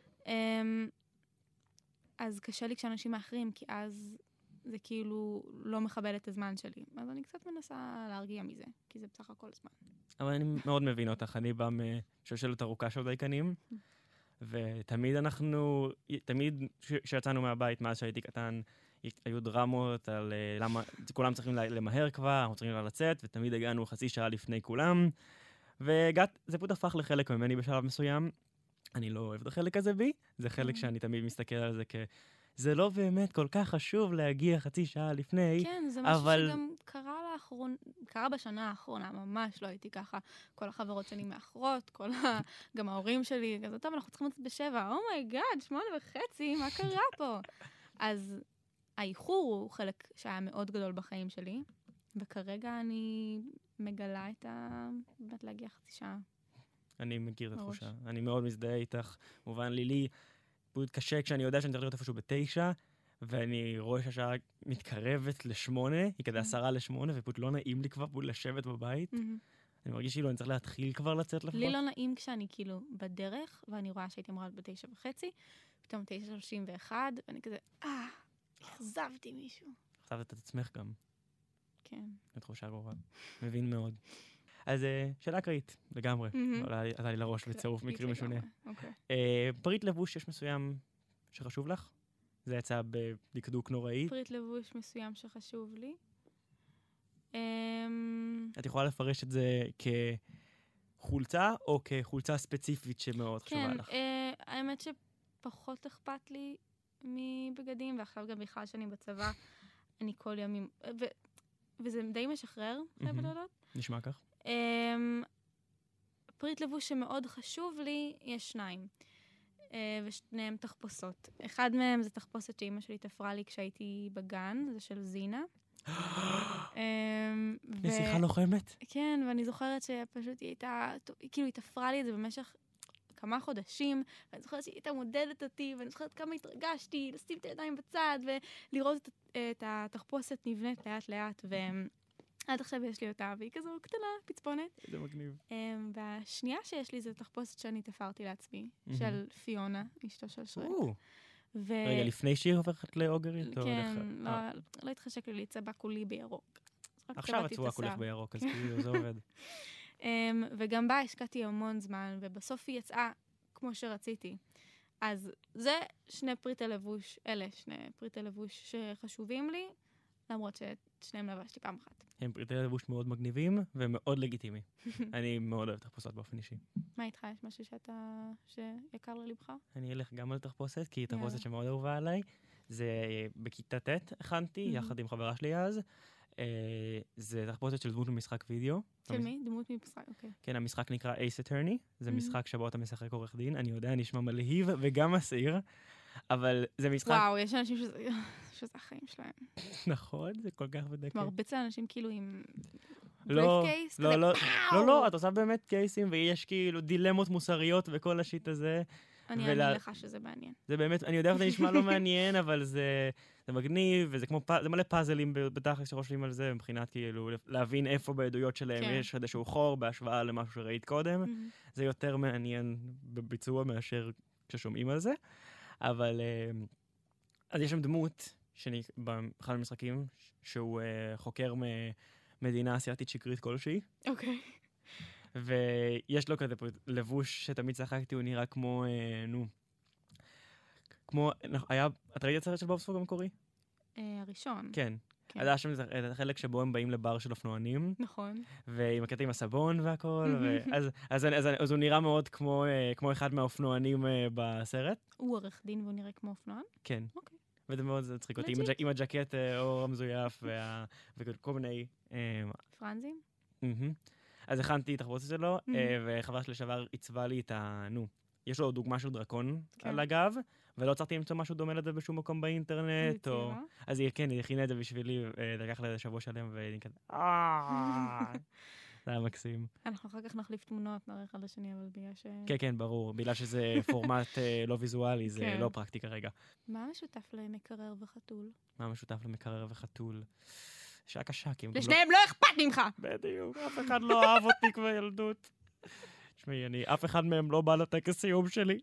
אז קשה לי כשאנשים מאחרים, כי אז זה כאילו לא מכבד את הזמן שלי. אז אני קצת מנסה להרגיע מזה, כי זה בסך הכל זמן. אבל אני מאוד מבין אותך, אני בא משושלת ארוכה של דייקנים, ותמיד תמיד כשיצאנו מהבית, מאז שהייתי קטן, היו דרמות על למה כולם צריכים למהר כבר, אנחנו צריכים לצאת, ותמיד הגענו חצי שעה לפני כולם, זה פשוט הפך לחלק ממני בשלב מסוים. אני לא אוהב את החלק הזה בי, זה חלק שאני תמיד מסתכל על זה זה לא באמת כל כך חשוב להגיע חצי שעה לפני, כן, זה משהו שגם קרה בשנה האחרונה, ממש לא הייתי ככה. כל החברות שלי מאחרות, גם ההורים שלי, כזה, טוב, אנחנו צריכים לצאת ב7, אומייגאד, 8:30, מה קרה פה? אז האיחור הוא חלק שהיה מאוד גדול בחיים שלי, וכרגע אני מגלה באמת להגיע חצי שעה. אני מכיר את התחושה, אני מאוד מזדהה איתך, מובן לי פשוט קשה כשאני יודע שאני צריך להיות איפשהו ב9, ואני רואה שהשעה מתקרבת ל8, היא כזה 7:50, ופשוט לא נעים לי כבר פשוט לשבת בבית. אני מרגיש כאילו אני צריך להתחיל כבר לצאת לפחות. לי לא נעים כשאני כאילו בדרך, ואני רואה שהייתי אמורה ב9:30, פתאום 9:31, ואני כזה, אכזבתי מישהו. אכזבת את עצמך גם. כן. זו תחושה גרועה. מבין מאוד. אז שאלה אקראית, לגמרי. עלה לי לראש בצירוף מקרים משונה. פריט לבוש יש מסוים שחשוב לך? זה יצא בדקדוק נוראי. פריט לבוש מסוים שחשוב לי. את יכולה לפרש את זה כחולצה, או כחולצה ספציפית שמאוד חשובה לך? כן, האמת שפחות אכפת לי מבגדים, ועכשיו גם בכלל שאני בצבא, אני כל ימים, וזה די משחרר, חייבת לדעת. נשמע כך. פריט לבוש שמאוד חשוב לי, יש 2. ושניהם תחפושות. אחד מהם זה תחפושת שאמא שלי תפרה לי כשהייתי בגן, זה של זינה. נסיכה לוחמת? כן, ואני זוכרת שפשוט היא הייתה, כאילו היא תפרה לי את זה במשך כמה חודשים, ואני זוכרת שהיא הייתה מודדת אותי, ואני זוכרת כמה התרגשתי, לשים את הידיים בצד, ולראות את התחפושת נבנית לאט לאט, עד עכשיו יש לי אותה, והיא כזו קטנה, פצפונת. זה מגניב. והשנייה שיש לי זה תחפושת שאני תפרתי לעצמי, של פיונה, אשתו של שרק. רגע, לפני שהיא הופכת לאוגרית? כן, לא התחשק לי להצבע כולי בירוק. עכשיו הצבוע כולך בירוק, אז כאילו זה עובד. וגם בה השקעתי המון זמן, ובסוף היא יצאה כמו שרציתי. אז זה שני פריטי לבוש שחשובים לי, למרות ששניהם לבשתי פעם אחת. הם פריטי לבוש מאוד מגניבים ומאוד לגיטימי. אני מאוד אוהב תחפושות באופן אישי. מה איתך? יש משהו שיקר ללבך? אני אלך גם על תחפושת, כי היא תחפושת שמאוד אהובה עליי. זה בכיתה ט' הכנתי, יחד עם חברה שלי אז. זה תחפושת של דמות ממשחק וידאו. של מי? דמות ממשחק, אוקיי. כן, המשחק נקרא Ace Attorney. זה משחק שבו אתה משחק עורך דין. אני יודע, נשמע מלהיב וגם מסעיר, אבל זה משחק... וואו, יש אנשים שזה החיים שלהם. נכון, זה כל כך בדקה. מרביץ לאנשים כאילו עם... לא, לא, את עושה באמת קייסים, ויש כאילו דילמות מוסריות וכל השיט הזה. אני אענה לך שזה מעניין. זה באמת, אני יודע שזה נשמע לא מעניין, אבל זה מגניב, וזה כמו, זה מלא פאזלים בתכלס שחושבים על זה, מבחינת כאילו להבין איפה בעדויות שלהם יש איזשהו חור בהשוואה למשהו שראית קודם. זה יותר מעניין בביצוע מאשר כששומעים על זה. אבל, אז יש שם דמות, באחד המשחקים, שהוא חוקר מדינה אסיאתית שקרית כלשהי. אוקיי. ויש לו כזה לבוש שתמיד צחקתי, הוא נראה כמו, כמו, את ראית את הסרט של בוב ספוג המקורי? הראשון. כן. אז היה שם את החלק שבו הם באים לבר של אופנוענים. נכון. ועם הקטע עם הסבון והכל, אז הוא נראה מאוד כמו אחד מהאופנוענים בסרט. הוא עורך דין והוא נראה כמו אופנוען? כן. אוקיי. וזה מאוד צחיק אותי, עם הג'קט אור המזויף וכל מיני... פרנזים? אז הכנתי את החפושת שלו, וחברה שלי לשעבר עיצבה לי את יש לו דוגמה של דרקון על הגב, ולא צריכתי למצוא משהו דומה לזה בשום מקום באינטרנט, אז כן, היא הכינה את זה בשבילי, לקח לזה שבוע שלם, והיא כזה, זה היה מקסים. אנחנו אחר כך נחליף תמונות, נראה אחד לשני, אבל בגלל ש... כן, כן, ברור, בגלל שזה פורמט לא ויזואלי, זה לא פרקטי כרגע. מה משותף למקרר וחתול? מה משותף למקרר וחתול? שעה קשה, כי... לשניהם לא אכפת ממך! בדיוק, אף אחד לא אהב אותי כבר ילדות. תשמעי, אף אחד מהם לא בא לטקס סיום שלי.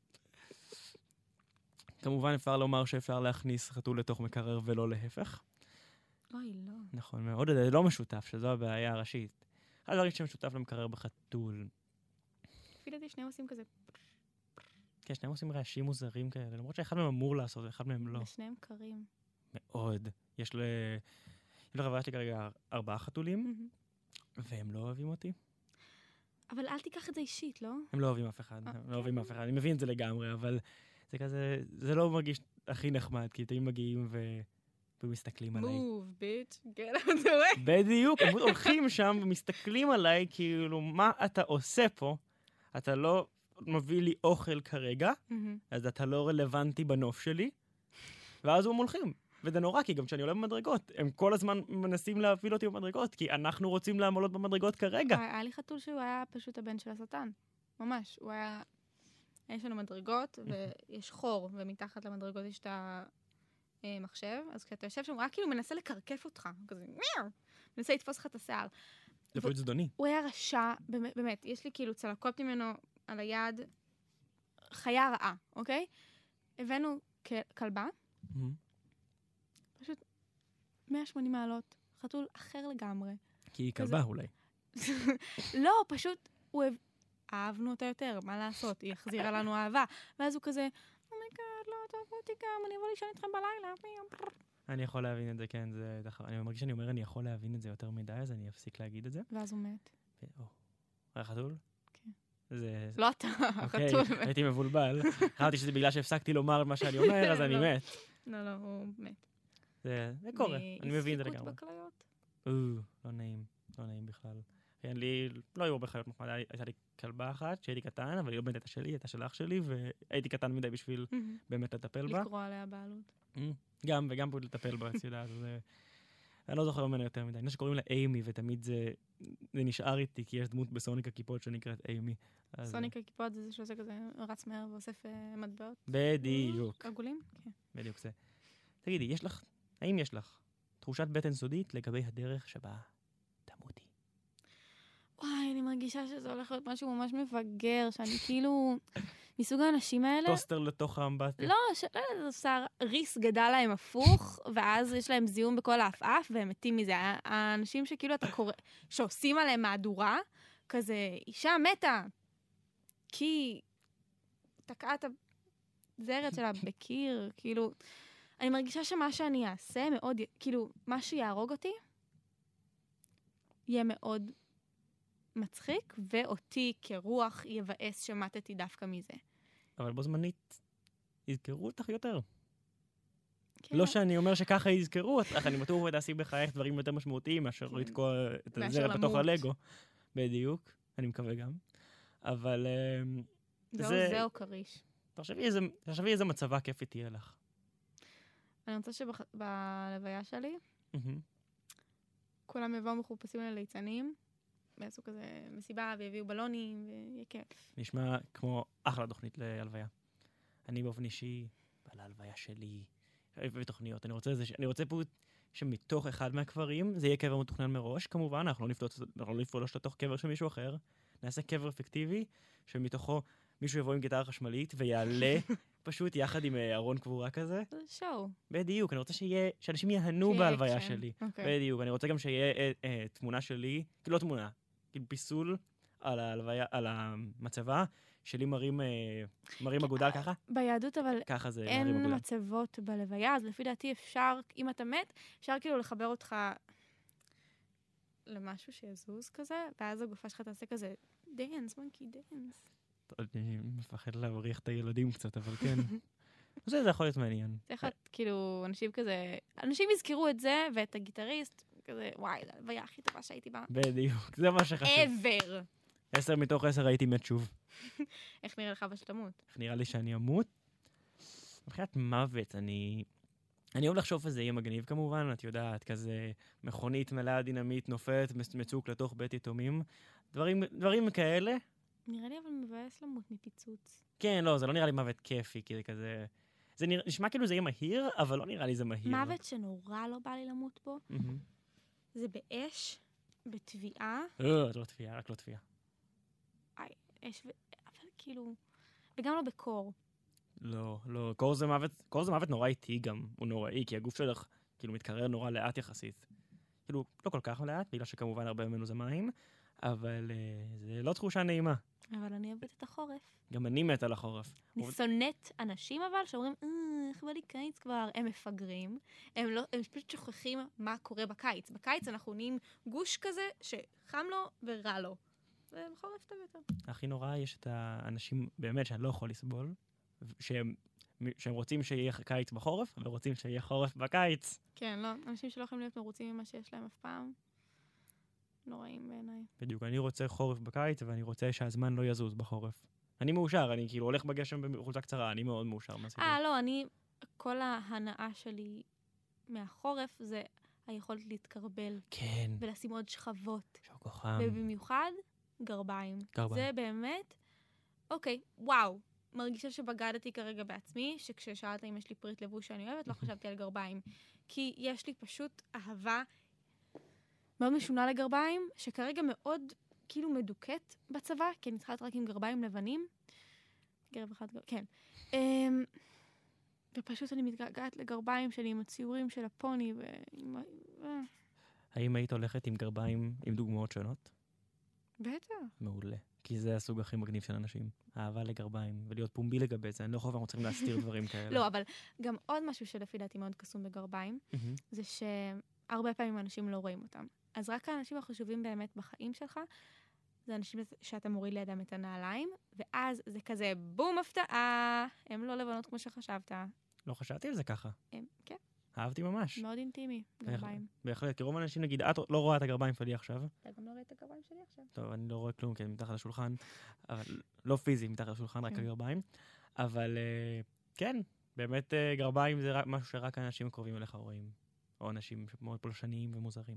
כמובן אפשר לומר שאפשר להכניס חתול לתוך מקרר ולא להפך. אוי, לא. נכון מאוד, זה לא משותף, שזו הבעיה הראשית. אחד הדברים שמשותף למקרר בחתול. לפי דעתי שניהם עושים כזה... כן, שניהם עושים רעשים מוזרים כאלה, למרות שאחד מהם אמור לעשות ואחד מהם לא. ושניהם קרים. מאוד. יש לחברה שלי כרגע 4 חתולים, והם לא אוהבים אותי. אבל אל תיקח את זה אישית, לא? הם לא אוהבים אף אחד, הם לא אוהבים אף אחד. אני מבין את זה לגמרי, אבל זה כזה, זה לא מרגיש הכי נחמד, כי אתם מגיעים ומסתכלים עליי. מוב, ביץ', get out the way. בדיוק, הם הולכים שם ומסתכלים עליי, כאילו, מה אתה עושה פה? אתה לא מביא לי אוכל כרגע, אז אתה לא רלוונטי בנוף שלי, ואז הם הולכים. וזה נורא, כי גם כשאני עולה במדרגות, הם כל הזמן מנסים להפיל אותי במדרגות, כי אנחנו רוצים לעמולות במדרגות כרגע. היה לי חתול שהוא היה פשוט הבן של השטן. ממש. הוא היה... יש לנו מדרגות, ויש חור, ומתחת למדרגות יש את המחשב, אז כשאתה יושב שם, הוא היה כאילו מנסה לקרקף אותך. כזה, מנסה לתפוס לך את השיער. זה פשוט זדוני. הוא היה רשע, באמת, יש לי כאילו צלקות ממנו על היד, חיה רעה, אוקיי? הבאנו כלבה, פשוט 180 מעלות, חתול אחר לגמרי. כי היא כלבה אולי. לא, פשוט, אהבנו אותה יותר, מה לעשות? היא החזירה לנו אהבה. ואז הוא כזה, אומייגאד, לא תאהבו אותי גם, אני אבוא לישון איתכם בלילה. אני יכול להבין את זה, כן. אני מרגיש שאני אומר, אני יכול להבין את זה יותר מדי, אז אני אפסיק להגיד את זה. ואז הוא מת. היה חתול? כן. זה... לא אתה, החתול מת. הייתי מבולבל. חשבתי שזה בגלל שהפסקתי לומר מה שאני אומר, אז אני מת. לא, הוא מת. זה קורה, אני מבין את זה לגמרי. בכליות? לא נעים, לא נעים בכלל. לא היו הרבה חיות מחמד, הייתה לי כלבה אחת שהייתי קטן, אבל היא באמת הייתה שלי, הייתה של אח שלי, והייתי קטן מדי בשביל באמת לטפל בה. לקרוא עליה בעלות. וגם פה לטפל בה, את יודעת, אני לא זוכר ממנה יותר מדי. אני חושב שקוראים לה אימי, ותמיד זה נשאר איתי, כי יש דמות בסוניק הכיפות שנקראת אימי. סוניק הכיפות זה שעושה כזה רץ מהר ואוסף מטבעות? בדיוק. עגולים? כן. בדיוק זה. תגידי, האם יש לך תחושת בטן סודית לגבי הדרך שבה מרגישה שזה הולך להיות משהו ממש מבגר, שאני כאילו מסוג האנשים האלה. טוסטר לתוך האמבטיה. לא, עושה ריס גדל להם הפוך, ואז יש להם זיהום בכל האף, והם מתים מזה. האנשים שכאילו אתה קורא, שעושים עליהם מהדורה, כזה, אישה מתה, כי תקעה את הזרת שלה בקיר, כאילו, אני מרגישה שמה שאני אעשה מאוד, כאילו, מה שיהרוג אותי, יהיה מאוד מצחיק, ואותי כרוח יבאס שמתתי דווקא מזה. אבל בו זמנית, יזכרו אותך יותר. כן. לא שאני אומר שככה יזכרו אותך, אני בטוח ותעשי בחייך דברים יותר משמעותיים, מאשר לתקוע את הזרת בתוך הלגו. בדיוק, אני מקווה גם. אבל זהו קריש. תחשבי איזה מצבה כיפית תהיה לך. אני רוצה שבלוויה שלי, כולם יבואו מחופשים לליצנים, ויעשו כזה מסיבה ויביאו בלונים, ויהיה כיף. נשמע כמו אחלה תוכנית להלוויה. אני באופן אישי, להלוויה שלי, ותוכניות. אני רוצה פה שמתוך אחד מהקברים, זה יהיה קבר מתוכנן מראש, כמובן, אנחנו לא נפלוש לתוך קבר של מישהו אחר, נעשה קבר אפקטיבי, שמתוכו מישהו יבוא עם גיטרה חשמלית, ויעלה פשוט יחד עם ארון קבורה כזה. זה שואו. בדיוק, אני רוצה שאנשים יהנו בהלוויה שלי. בדיוק, אני רוצה גם שיהיה תמונה שלי, כאילו לא תמונה, כאילו פיסול על המצבה, שלי מרים אגודל ככה. ביהדות אבל ככה זה מרים אגודל. אין מצבות בלוויה, אז לפי דעתי אפשר, אם אתה מת, אפשר כאילו לחבר אותך למשהו שיזוז כזה, ואז הגופה שלך תעשה כזה דנס, מנקי דנס. אני מפחד להבריח את הילדים קצת, אבל כן. זה יכול להיות מעניין. זה יכול להיות, כאילו, אנשים יזכרו את זה, ואת הגיטריסט, כזה, וואי, זה הלוויה הכי טובה שהייתי בה. בדיוק, זה מה שחשוב. ever. 10 מתוך 10 הייתי מת שוב. איך נראה לך בשתמות? איך נראה לי שאני אמות? מבחינת מוות, אני אוהב לחשוב שזה יהיה מגניב כמובן, את יודעת, כזה מכונית מלאה דינמית נופלת, מצוק לתוך בית יתומים, דברים כאלה. נראה לי אבל מבאס למות מפיצוץ. כן, לא, זה לא נראה לי מוות כיפי, כי זה כזה... זה נשמע כאילו זה יהיה מהיר, אבל לא נראה לי זה מהיר. מוות שנורא לא בא לי למות בו, זה באש, בתביעה. לא תביעה, רק לא תביעה. אש אבל כאילו... וגם לא בקור. לא, קור זה מוות נורא איטי גם, הוא נוראי, כי הגוף שלך כאילו מתקרר נורא לאט יחסית. כאילו, לא כל כך לאט, בגלל שכמובן הרבה ממנו זה מים, אבל זה לא תחושה נעימה. אבל אני אוהבת את החורף. גם אני מת על החורף. אני שונאת אנשים אבל שאומרים, איך בא לי קיץ כבר? הם מפגרים, הם פשוט שוכחים מה קורה בקיץ. בקיץ אנחנו נהיים גוש כזה שחם לו ורע לו. ובחורף טוב יותר. הכי נורא יש את האנשים באמת שאני לא יכול לסבול, שהם רוצים שיהיה קיץ בחורף, ורוצים שיהיה חורף בקיץ. כן, לא, אנשים שלא יכולים להיות מרוצים ממה שיש להם אף פעם. נוראים בעיניי. בדיוק, אני רוצה חורף בקיץ, ואני רוצה שהזמן לא יזוז בחורף. אני מאושר, אני כאילו הולך בגשם בחולצה קצרה, אני מאוד מאושר מהסיפור. לא, כל ההנאה שלי מהחורף זה היכולת להתקרבל. כן. ולשים עוד שכבות. שוקו חם. ובמיוחד, גרביים. זה באמת, אוקיי, וואו. מרגישה שבגדתי כרגע בעצמי, שכששאלת אם יש לי פריט לבוש שאני אוהבת, לא חשבתי על גרביים. כי יש לי פשוט אהבה מאוד משונה לגרביים, שכרגע מאוד כאילו מדוקת בצבא, כי אני צריכה להיות רק עם גרביים לבנים. גרב אחד, כן. ופשוט אני מתגעגעת לגרביים שלי עם הציורים של הפוני. האם היית הולכת עם גרביים עם דוגמאות שונות? בטח. מעולה. כי זה הסוג הכי מגניב של אנשים. אהבה לגרביים, ולהיות פומבי לגבי זה. אני לא חושב אנחנו צריכים להסתיר דברים כאלה. לא, אבל גם עוד משהו שלפי דעתי מאוד קסום בגרביים, זה שהרבה פעמים אנשים לא רואים אותם. אז רק האנשים החשובים באמת בחיים שלך, זה אנשים שאתה מוריד לידם את הנעליים, ואז זה כזה בום הפתעה, הם לא לבנות כמו שחשבת. לא חשבתי על זה ככה. כן. אהבתי ממש. מאוד אינטימי, גרביים. בהחלט, כי רוב האנשים נגיד, את לא רואה את הגרביים שלי עכשיו. אתה גם לא רואה את הגרביים שלי עכשיו. טוב, אני לא רואה כלום, כי אני מתחת לשולחן, אבל לא פיזי, מתחת לשולחן, רק הגרביים. אבל כן, באמת גרביים זה משהו שרק האנשים הקרובים אליך רואים. או אנשים מאוד פולשניים ומוזרים.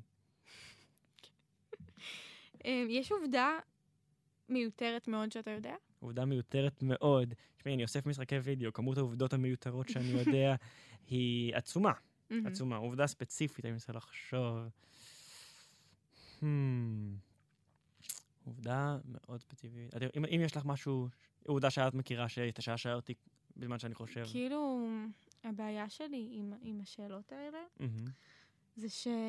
יש עובדה מיותרת מאוד שאתה יודע? עובדה מיותרת מאוד. תשמעי, אני אוסף משחקי וידאו, כמות העובדות המיותרות שאני יודע היא עצומה. עצומה. עובדה ספציפית, אני מנסה לחשוב. עובדה מאוד ספציפית. אם יש לך משהו, עובדה שאת מכירה שתשעשע אותי בזמן שאני חושב. כאילו, הבעיה שלי עם השאלות האלה, זה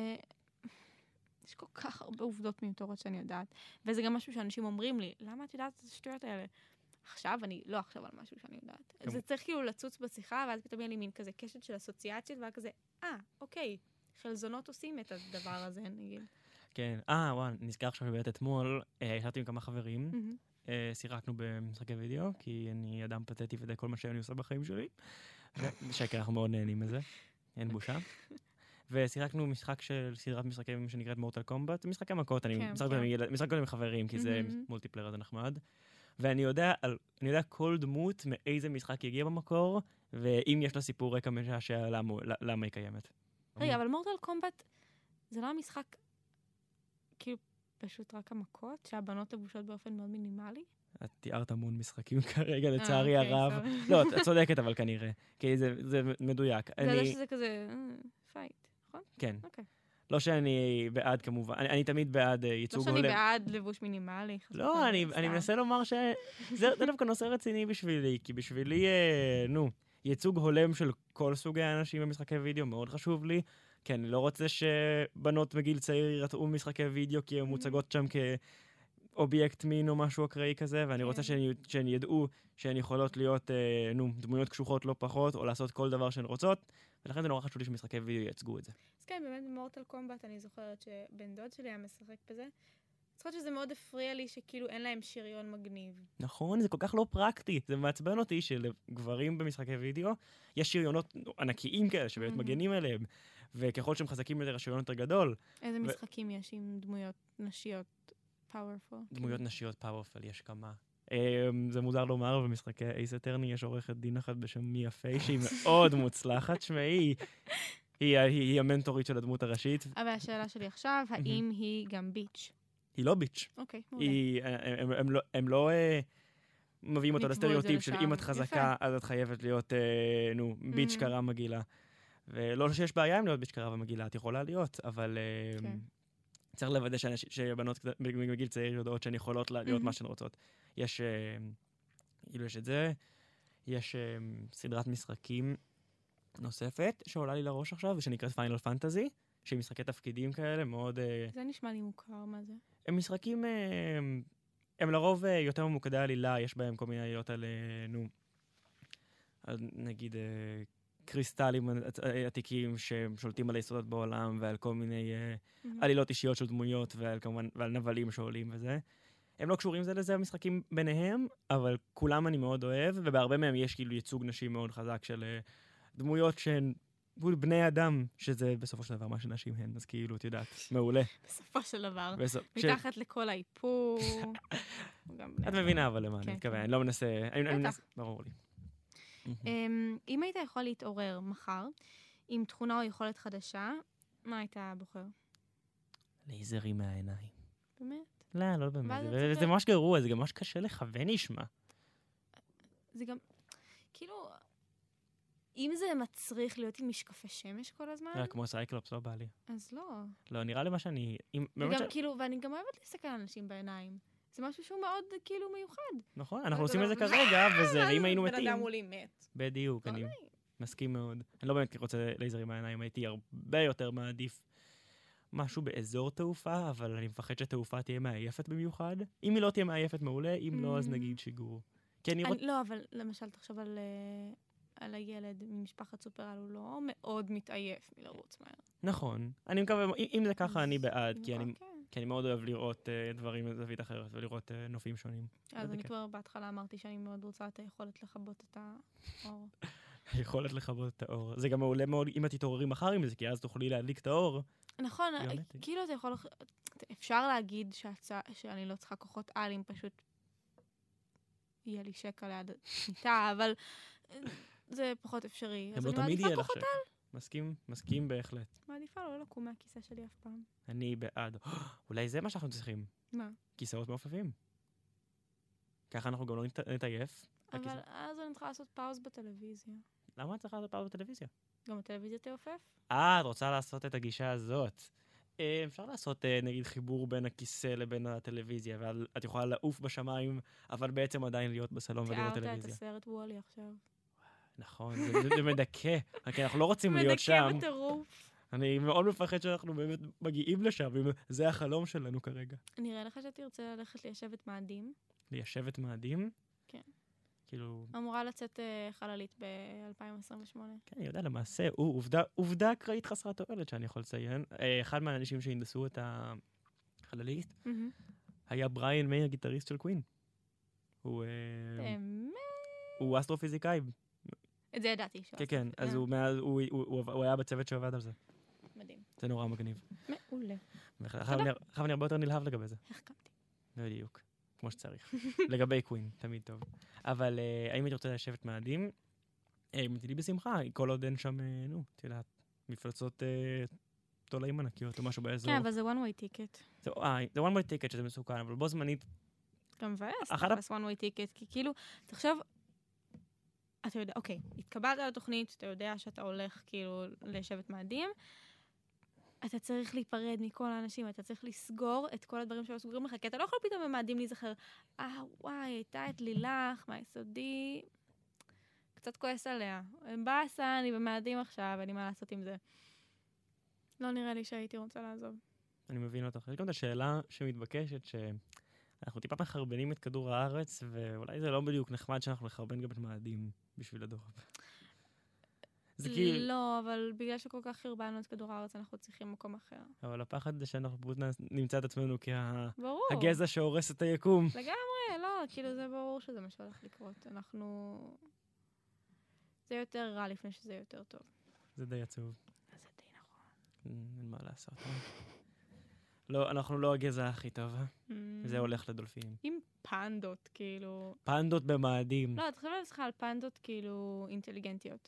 יש כל כך הרבה עובדות מיותרות שאני יודעת. וזה גם משהו שאנשים אומרים לי, למה את יודעת את השטויות האלה? עכשיו אני לא אחשוב על משהו שאני יודעת. זה צריך כאילו לצוץ בשיחה, ואז פתאום יהיה לי מין כזה קשת של אסוציאציות, ואז כזה, אוקיי, חלזונות עושים את הדבר הזה, נגיד. כן, וואו, נזכר עכשיו שבאמת אתמול, ישבתי עם כמה חברים, שיחקנו במשחקי וידאו, כי אני אדם פתטי וזה כל מה שאני עושה בחיים שלי. שקר, אנחנו מאוד נהנים מזה, אין בושה. ושיחקנו משחק של סדרת משחקים שנקראת מורטל קומבט, זה משחקי מכות, אני משחק עם חברים, כי זה מולטיפלייר, זה נחמד. ואני יודע כל דמות מאיזה משחק יגיע במקור, ואם יש לה סיפור רקע משעשע, למה היא קיימת. רגע, אבל מורטל קומבט זה לא המשחק, כאילו, פשוט רק המכות, שהבנות לבושות באופן מאוד מינימלי? את תיארת המון משחקים כרגע, לצערי הרב. לא, את צודקת אבל כנראה, כי זה מדויק. זה יודע שזה כזה פייט, נכון? כן. אוקיי. לא שאני בעד כמובן, אני תמיד בעד ייצוג הולם. לא שאני בעד לבוש מינימלי. לא, אני מנסה לומר שזה דווקא נושא רציני בשבילי, כי בשבילי, ייצוג הולם של כל סוגי האנשים במשחקי וידאו מאוד חשוב לי, כי אני לא רוצה שבנות בגיל צעיר ירתעו משחקי וידאו, כי הן מוצגות שם כאובייקט מין או משהו אקראי כזה, ואני רוצה שהן ידעו שהן יכולות להיות דמויות קשוחות לא פחות, או לעשות כל דבר שהן רוצות, ולכן זה נורא חשוב לי שמשחקי וידאו ייצגו את זה. אז כן, באמת במורטל קומבט אני זוכרת שבן דוד שלי היה משחק בזה. זוכרת שזה מאוד הפריע לי שכאילו אין להם שריון מגניב. נכון, זה כל כך לא פרקטי. זה מעצבן אותי שלגברים במשחקי וידאו יש שריונות ענקיים כאלה שבאמת מגנים עליהם, וככל שהם חזקים יותר, השריון יותר גדול. איזה משחקים יש עם דמויות נשיות פאורפול? דמויות נשיות פאורפול, יש כמה. זה מוזר לומר, במשחקי אייס אטרני יש עורכת דין אחת בשם מיה פיי, שהיא מאוד מוצלחת, שמעי, היא המנטורית של הדמות הראשית. אבל השאלה שלי עכשיו, האם היא גם ביץ'? היא לא ביץ'. אוקיי, מעולה. הם לא מביאים אותו לסטריאוטיפ של אם את חזקה, אז את חייבת להיות, ביץ' קרה מגילה. ולא שיש בעיה עם להיות ביץ' קרה ומגילה, את יכולה להיות, אבל צריך לוודא שבנות בגיל צעיר יודעות שהן יכולות להיות מה שהן רוצות. יש את זה, יש סדרת משחקים נוספת שעולה לי לראש עכשיו, ושנקראת פיינל פנטזי, שהיא משחקי תפקידים כאלה, מאוד... זה נשמע לי מוכר, מה זה? הם משחקים, הם לרוב יותר ממוקדי עלילה, יש בהם כל מיני עלילות על, נגיד, קריסטלים עתיקים ששולטים על היסודות בעולם, ועל כל מיני עלילות אישיות של דמויות, ועל נבלים שעולים וזה. הם לא קשורים זה לזה, המשחקים ביניהם, אבל כולם אני מאוד אוהב, ובהרבה מהם יש כאילו ייצוג נשים מאוד חזק של דמויות שהן בני אדם, שזה בסופו של דבר מה שנשים הן, אז כאילו, את יודעת, מעולה. בסופו של דבר, מתחת לכל האיפור. את מבינה אבל למה, אני מתכוון, אני לא מנסה, ברור לי. אם היית יכול להתעורר מחר, עם תכונה או יכולת חדשה, מה היית בוחר? לייזרים מהעיניים. באמת? לא באמת, זה ממש גרוע, זה גם ממש קשה לכוון נשמע. זה גם, כאילו, אם זה מצריך להיות עם משקפי שמש כל הזמן? כמו סייקלופס, לא בא לי. אז לא. לא, נראה לי מה שאני... ואני גם אוהבת להסתכל על אנשים בעיניים. זה משהו שהוא מאוד כאילו מיוחד. נכון, אנחנו עושים את זה כרגע, וזה אם היינו מתים. בן אדם מולי מת. בדיוק, אני מסכים מאוד. אני לא באמת רוצה לייזרים מהעיניים, הייתי הרבה יותר מעדיף משהו באזור תעופה, אבל אני מפחד שתעופה תהיה מעייפת במיוחד. אם היא לא תהיה מעייפת מעולה, אם לא, אז נגיד שיגור. לא, אבל למשל, תחשוב על הילד ממשפחת סופרל, הוא לא מאוד מתעייף מלרוץ מהר. נכון. אני מקווה, אם זה ככה, אני בעד, כי אני מאוד אוהב לראות דברים מזווית אחרת, ולראות נופים שונים. אז אני כבר בהתחלה אמרתי שאני מאוד רוצה את היכולת לכבות את האור. היכולת לכבות את האור. זה גם מעולה מאוד אם את תתעוררי מחר עם זה, כי אז תוכלי להדליק את האור. נכון, כאילו אתה יכול... אפשר להגיד שאני לא צריכה כוחות על, אם פשוט יהיה לי שקע ליד מיטה, אבל זה פחות אפשרי. גם לא תמיד יהיה לך שקע. מסכים בהחלט. מעדיפה לא לקום מהכיסא שלי אף פעם. אני בעד. אולי זה מה שאנחנו צריכים. מה? כיסאות מעופפים. ככה אנחנו גם לא נתעייף. אבל אז אני צריכה לעשות פאוז בטלוויזיה. למה את צריכה לעשות פאוז בטלוויזיה? גם הטלוויזיה תעופף? את רוצה לעשות את הגישה הזאת. אפשר לעשות נגיד חיבור בין הכיסא לבין הטלוויזיה, ואת יכולה לעוף בשמיים, אבל בעצם עדיין להיות בסלון ולראות טלוויזיה. תיארת את הסרט וולי עכשיו. נכון, זה מדכא, כי אנחנו לא רוצים להיות שם. מדכא בטירוף. אני מאוד מפחד שאנחנו באמת מגיעים לשם, וזה החלום שלנו כרגע. נראה לך שתרצה ללכת ליישב את מאדים? ליישב את מאדים? כן. כאילו... אמורה לצאת חללית ב-2028. כן, אני יודע, למעשה, עובדה אקראית חסרת תועלת שאני יכול לציין. אחד מהאנשים שהנדסו את החללית היה בריאן מיי, הגיטריסט של קווין. הוא אסטרופיזיקאי. את זה ידעתי. כן, כן, אז הוא היה בצוות שעובד על זה. מדהים. זה נורא מגניב. מעולה. עכשיו אני הרבה יותר נלהב לגבי זה. החכמתי. בדיוק, כמו שצריך. לגבי קווין, תמיד טוב. אבל האם הייתי רוצה לשבת מאדים? תדעי בשמחה, כל עוד אין שם, תדעת, מפלצות תולעים ענקיות או משהו באזור. כן, אבל זה one way ticket. זה one way ticket שזה מסוכן, אבל בו זמנית... גם מבאס, תכלס one way ticket, כי כאילו, תחשוב, אתה יודע, אוקיי, התקבלת על התוכנית, אתה יודע שאתה הולך כאילו לשבת מאדים, אתה צריך להיפרד מכל האנשים, אתה צריך לסגור את כל הדברים שלא סוגרים לך, כי אתה לא יכול פתאום במאדים להיזכר, וואי, הייתה את לילך מהיסודי, קצת כועס עליה. באסה, אני במאדים עכשיו, אין לי מה לעשות עם זה. לא נראה לי שהייתי רוצה לעזוב. אני מבין אותך. יש גם את השאלה שמתבקשת, שאנחנו טיפה מחרבנים את כדור הארץ, ואולי זה לא בדיוק נחמד שאנחנו נחרבן גם את מאדים בשביל הדור. זה כאילו... לא, אבל בגלל שכל כך חרבנו את כדור הארץ, אנחנו צריכים מקום אחר. אבל הפחד זה שאנחנו פשוט נמצא את עצמנו ברור. כהגזע שהורס את היקום. לגמרי, לא, כאילו זה ברור שזה מה שהולך לקרות. זה יותר רע לפני שזה יותר טוב. זה די עצוב. זה די נכון. אין מה לעשות. לא, אנחנו לא הגזע הכי טוב. זה הולך לדולפינים. עם פנדות, כאילו... פנדות במאדים. לא, תחשוב לך על פנדות, כאילו, אינטליגנטיות.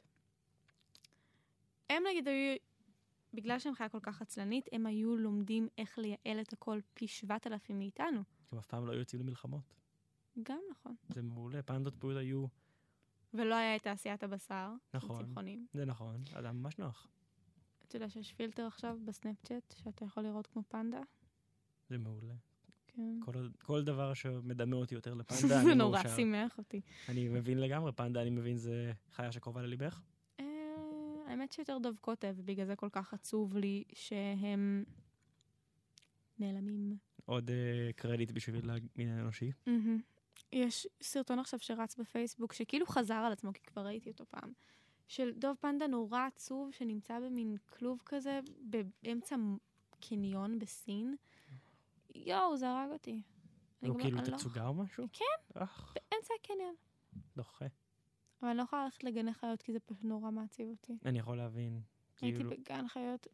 הם נגיד היו, בגלל שהם חיה כל כך עצלנית, הם היו לומדים איך לייעל את הכל פי 7,000 מאיתנו. הם אף פעם לא יוצאים למלחמות. גם נכון. זה מעולה, פנדות פשוט היו... ולא היה את תעשיית הבשר. נכון. צמחונים. זה נכון, אז זה ממש נוח. אתה יודע שיש פילטר עכשיו בסנאפצ'אט, שאתה יכול לראות כמו פנדה? זה מעולה. כן. כל דבר שמדמה אותי יותר לפנדה, זה נורא שימח אותי. אני מבין לגמרי, פנדה, אני מבין, זה חיה שקרובה לליבך? האמת שיותר דווקות, ובגלל זה כל כך עצוב לי שהם נעלמים. עוד קרדיט בשביל המין האנושי. יש סרטון עכשיו שרץ בפייסבוק, שכאילו חזר על עצמו, כי כבר ראיתי אותו פעם, של דוב פנדה נורא עצוב, שנמצא במין כלוב כזה, באמצע קניון בסין. יואו, זה הרג אותי. הוא כאילו תצוגה או משהו? כן, באמצע הקניון. דוחה. אבל אני לא יכולה ללכת לגני חיות, כי זה פשוט נורא מעציב אותי. אני יכול להבין. הייתי בגן חיות,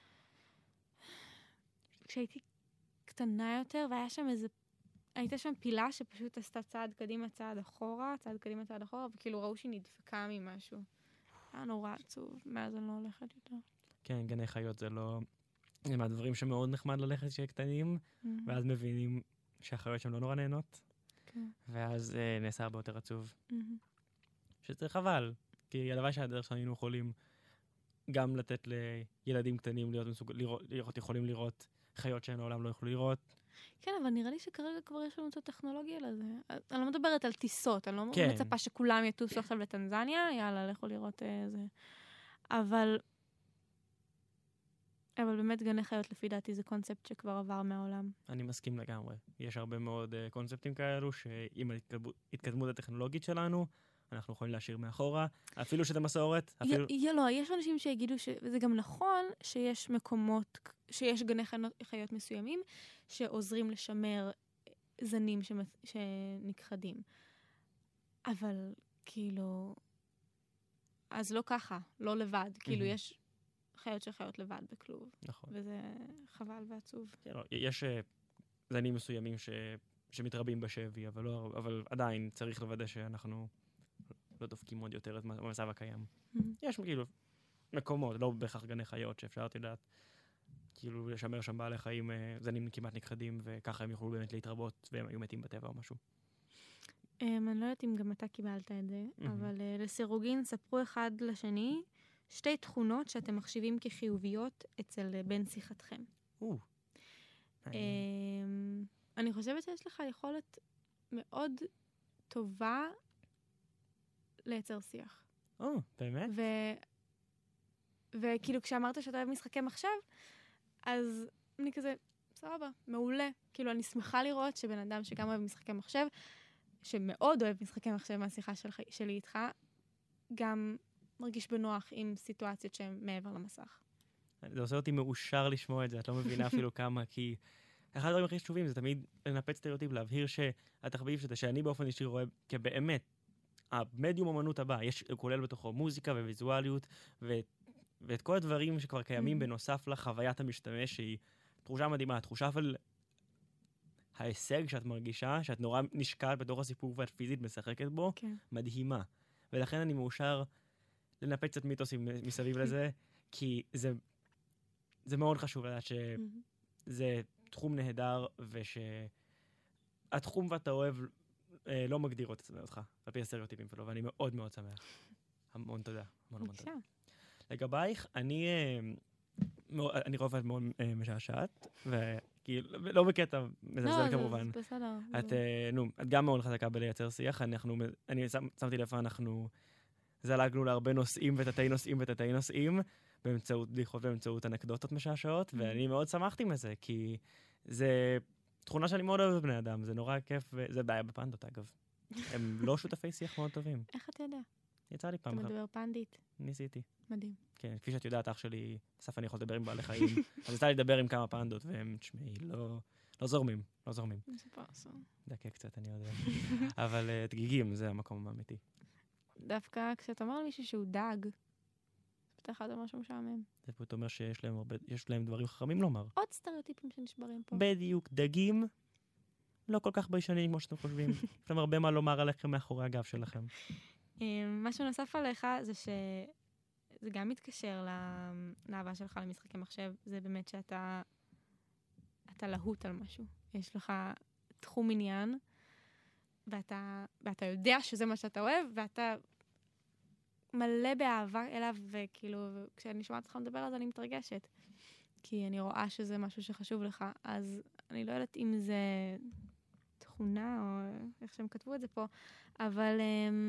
כשהייתי קטנה יותר, והיה שם הייתה שם פילה שפשוט עשתה צעד קדימה, צעד אחורה, וכאילו ראו שהיא נדפקה ממשהו. היה נורא עצוב, מאז אני לא הולכת יותר. כן, גני חיות זה לא... זה מהדברים שמאוד נחמד ללכת שיהיה קטנים, ואז מבינים שהחיות שם לא נורא נהנות, ואז נעשה הרבה יותר עצוב. שזה חבל, כי הלוואי שהדרך שהיינו יכולים גם לתת לילדים קטנים יכולים לראות חיות שהם לעולם לא יוכלו לראות. כן, אבל נראה לי שכרגע כבר יש לנו את הטכנולוגיה לזה. אני לא מדברת על טיסות, אני לא כן. מצפה שכולם יטוסו עכשיו לטנזניה, יאללה, לכו לראות זה. אבל באמת גני חיות לפי דעתי זה קונספט שכבר עבר מהעולם. אני מסכים לגמרי. יש הרבה מאוד קונספטים כאלו שעם ההתקדמות הטכנולוגית שלנו, אנחנו יכולים להשאיר מאחורה, אפילו שזה מסורת. לא, יש אנשים שיגידו שזה גם נכון שיש מקומות, שיש גני חיות מסוימים שעוזרים לשמר זנים שנכחדים. אבל כאילו, אז לא ככה, לא לבד. כאילו יש חיות שחיות לבד בכלוב. נכון. וזה חבל ועצוב. יש זנים מסוימים שמתרבים בשבי, אבל עדיין צריך לוודא שאנחנו לא דופקים עוד יותר את המצב הקיים. יש כאילו מקומות, לא בהכרח גני חיות, שאפשר לדעת, כאילו לשמר שם בעלי חיים, זנים כמעט נכחדים, וככה הם יוכלו באמת להתרבות, והם היו מתים בטבע או משהו. אני לא יודעת אם גם אתה קיבלת את זה, אבל לסירוגין ספרו אחד לשני 2 תכונות שאתם מחשיבים כחיוביות אצל בן שיחתכם. אני חושבת שיש לך יכולת מאוד טובה לייצר שיח. באמת? וכאילו כשאמרת שאתה אוהב משחקי מחשב, אז אני כזה, סבבה, מעולה. כאילו אני שמחה לראות שבן אדם שגם אוהב משחקי מחשב, שמאוד אוהב משחקי מחשב מהשיחה שלי איתך, גם מרגיש בנוח עם סיטואציות שהן מעבר למסך. זה עושה אותי מאושר לשמוע את זה, את לא מבינה אפילו כמה, כי אחד הדברים הכי חשובים זה תמיד לנפץ סטריאוטיפ, להבהיר שהתחביב שאני באופן אישי רואה כבאמת, המדיום אומנות הבא, יש כולל בתוכו מוזיקה וויזואליות, ואת כל הדברים שכבר קיימים בנוסף לחוויית המשתמש, שהיא תחושה מדהימה, תחושה אבל ההישג שאת מרגישה, שאת נורא נשקעת בתוך הסיפור ואת פיזית משחקת בו, מדהימה. ולכן אני מאושר לנפץ קצת מיתוסים מסביב לזה, כי זה מאוד חשוב לדעת שזה תחום נהדר, ושהתחום ואתה אוהב לא מגדיר אותך, על פי הסטריאוטיפים שלו, ואני מאוד מאוד שמח. המון תודה. המון תודה. לגבייך, אני רואה את מאוד משעשעת, ולא בקטע מזלזל כמובן. לא, בסדר. את גם מאוד חזקה בלייצר שיח, אני שמתי לב, אנחנו זלגנו להרבה נושאים ותתי נושאים ותתי נושאים, באמצעות בדיחות ובאמצעות אנקדוטות משעשעות, ואני מאוד שמחתי מזה, כי זה תכונה שאני מאוד אוהב בבני אדם, זה נורא כיף, וזה בעיה בפנדות אגב. הם לא שותפי שיח מאוד טובים. איך אתה יודע? יצא לי פעם אתה מדבר פנדית? ניסיתי. מדהים. כן, כפי שאת יודעת, אח שלי, בסוף אני יכול לדבר עם בעלי חיים, אז יצא לי לדבר עם כמה פנדות, והם, תשמעי, לא זורמים. זה פרסום. דקה קצת, אני יודע. אבל דגיגים, זה המקום האמיתי. דווקא כשאתה אומר למישהו שהוא דג, בטח זה משהו משעמם. זה פשוט אומר שיש להם דברים חכמים לומר. עוד סטריאוטיפים שנשברים פה. בדיוק, דגים לא כל כך ביישנים כמו שאתם חושבים. יש להם הרבה מה לומר עליכם מאחורי הגב שלכם. משהו נוסף עליך זה שזה גם מתקשר לאהבה שלך למשחקי מחשב, זה באמת שאתה להוט על משהו. יש לך תחום עניין, ואתה יודע שזה מה שאתה אוהב, ואתה מלא באהבה אליו, וכאילו, כשאני שומעת אותך מדבר על זה, אני מתרגשת. כי אני רואה שזה משהו שחשוב לך, אז אני לא יודעת אם זה תכונה, או איך שהם כתבו את זה פה, אבל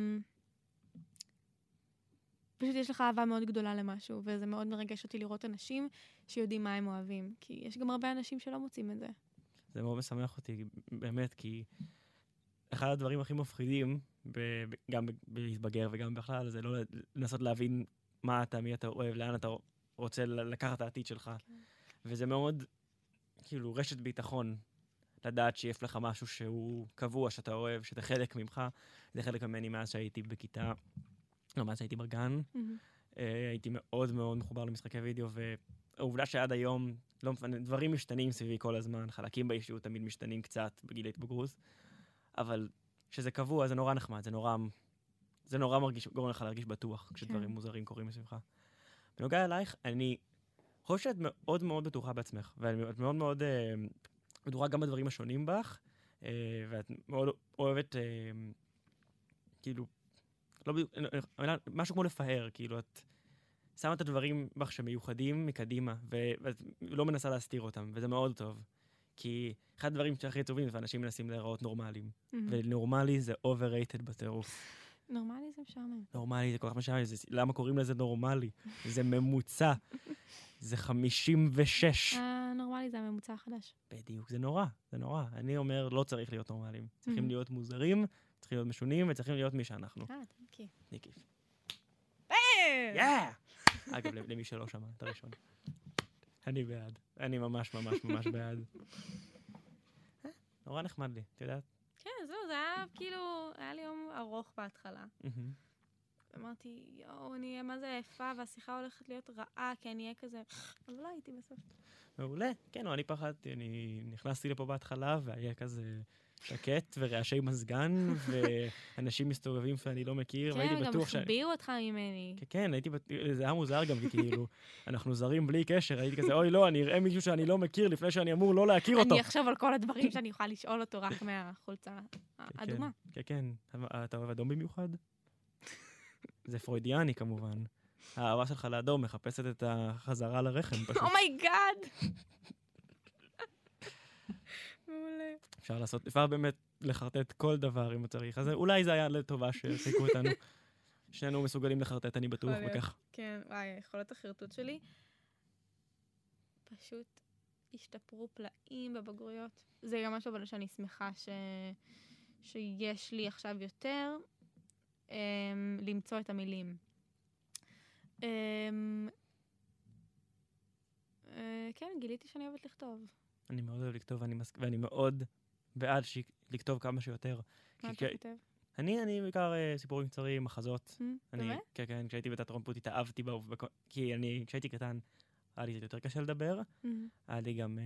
פשוט יש לך אהבה מאוד גדולה למשהו, וזה מאוד מרגש אותי לראות אנשים שיודעים מה הם אוהבים, כי יש גם הרבה אנשים שלא מוצאים את זה. זה מאוד משמח אותי, באמת, כי אחד הדברים הכי מפחידים, גם בלהתבגר וגם בכלל, זה לא לנסות להבין מה אתה, מי אתה אוהב, לאן אתה רוצה לקחת את העתיד שלך. וזה מאוד, כאילו, רשת ביטחון, לדעת שיש לך משהו שהוא קבוע, שאתה אוהב, שאתה חלק ממך. זה חלק ממני מאז שהייתי בכיתה, לא, מאז שהייתי בגן. הייתי מאוד מאוד מחובר למשחקי וידאו, והעובדה שעד היום, דברים משתנים סביבי כל הזמן, חלקים באישיות תמיד משתנים קצת בגיל ההתבגרות, אבל שזה קבוע, זה נורא נחמד, זה נורא גורם לך להרגיש בטוח, כשדברים מוזרים קורים מסביבך. בנוגע אלייך, אני חושב שאת מאוד מאוד בטוחה בעצמך, ואת מאוד מאוד בטוחה גם בדברים השונים בך, ואת מאוד אוהבת, כאילו, משהו כמו לפאר, כאילו, את שמה את הדברים בך שמיוחדים מקדימה, ואת לא מנסה להסתיר אותם, וזה מאוד טוב. כי אחד הדברים שהכי טובים, ואנשים מנסים להיראות נורמליים. ונורמלי זה overrated בטירוף. נורמלי זה משעמם. נורמלי זה כל כך משעמם. למה קוראים לזה נורמלי? זה ממוצע. זה 56. נורמלי זה הממוצע החדש. בדיוק, זה נורא, זה נורא. אני אומר, לא צריך להיות נורמליים. צריכים להיות מוזרים, צריכים להיות משונים, וצריכים להיות מי שאנחנו. תנקי. ניקי. אגב, למי שלא שמע, את הראשון. אני בעד. אני ממש ממש ממש בעד. נורא נחמד לי, את יודעת? כן, זהו, זה היה כאילו, היה לי יום ארוך בהתחלה. אמרתי, יואו, אני אהיה מה זה יפה, והשיחה הולכת להיות רעה, כי אני אהיה כזה, אבל לא הייתי בסוף. מעולה. כן, אני פחדתי, אני נכנסתי לפה בהתחלה, והיה כזה שקט ורעשי מזגן, ואנשים מסתובבים שאני לא מכיר, והייתי בטוח כן, גם החביאו אותך ממני. כן, זה היה מוזר גם, כי כאילו, אנחנו זרים בלי קשר, הייתי כזה, אוי לא, אני אראה מישהו שאני לא מכיר, לפני שאני אמור לא להכיר אותו. אני אחשוב על כל הדברים שאני יכולה לשאול אותו רק מהחולצה האדומה. כן, כן. אתה אוהב אדום במיוחד? זה פרוידיאני כמובן. האהבה שלך לאדום מחפשת את החזרה לרחם פשוט. אומייגאד! מעולה. אפשר באמת לחרטט כל דבר אם צריך. אז אולי זה היה לטובה שהעסיקו אותנו. שנינו מסוגלים לחרטט, אני בטוח בכך. כן, וואי, יכולות החרטוט שלי פשוט השתפרו פלאים בבגרויות. זה גם משהו אבל שאני שמחה שיש לי עכשיו יותר למצוא את המילים. כן, גיליתי שאני אוהבת לכתוב. אני מאוד אוהב לכתוב, ואני מאוד בעד לכתוב כמה שיותר. מה אתה כותב? אני בעיקר סיפורים קצרים, מחזות. באמת? כן, כשהייתי בתיאטרון פוט התאהבתי כי כשהייתי קטן, היה לי יותר קשה לדבר. היה לי גם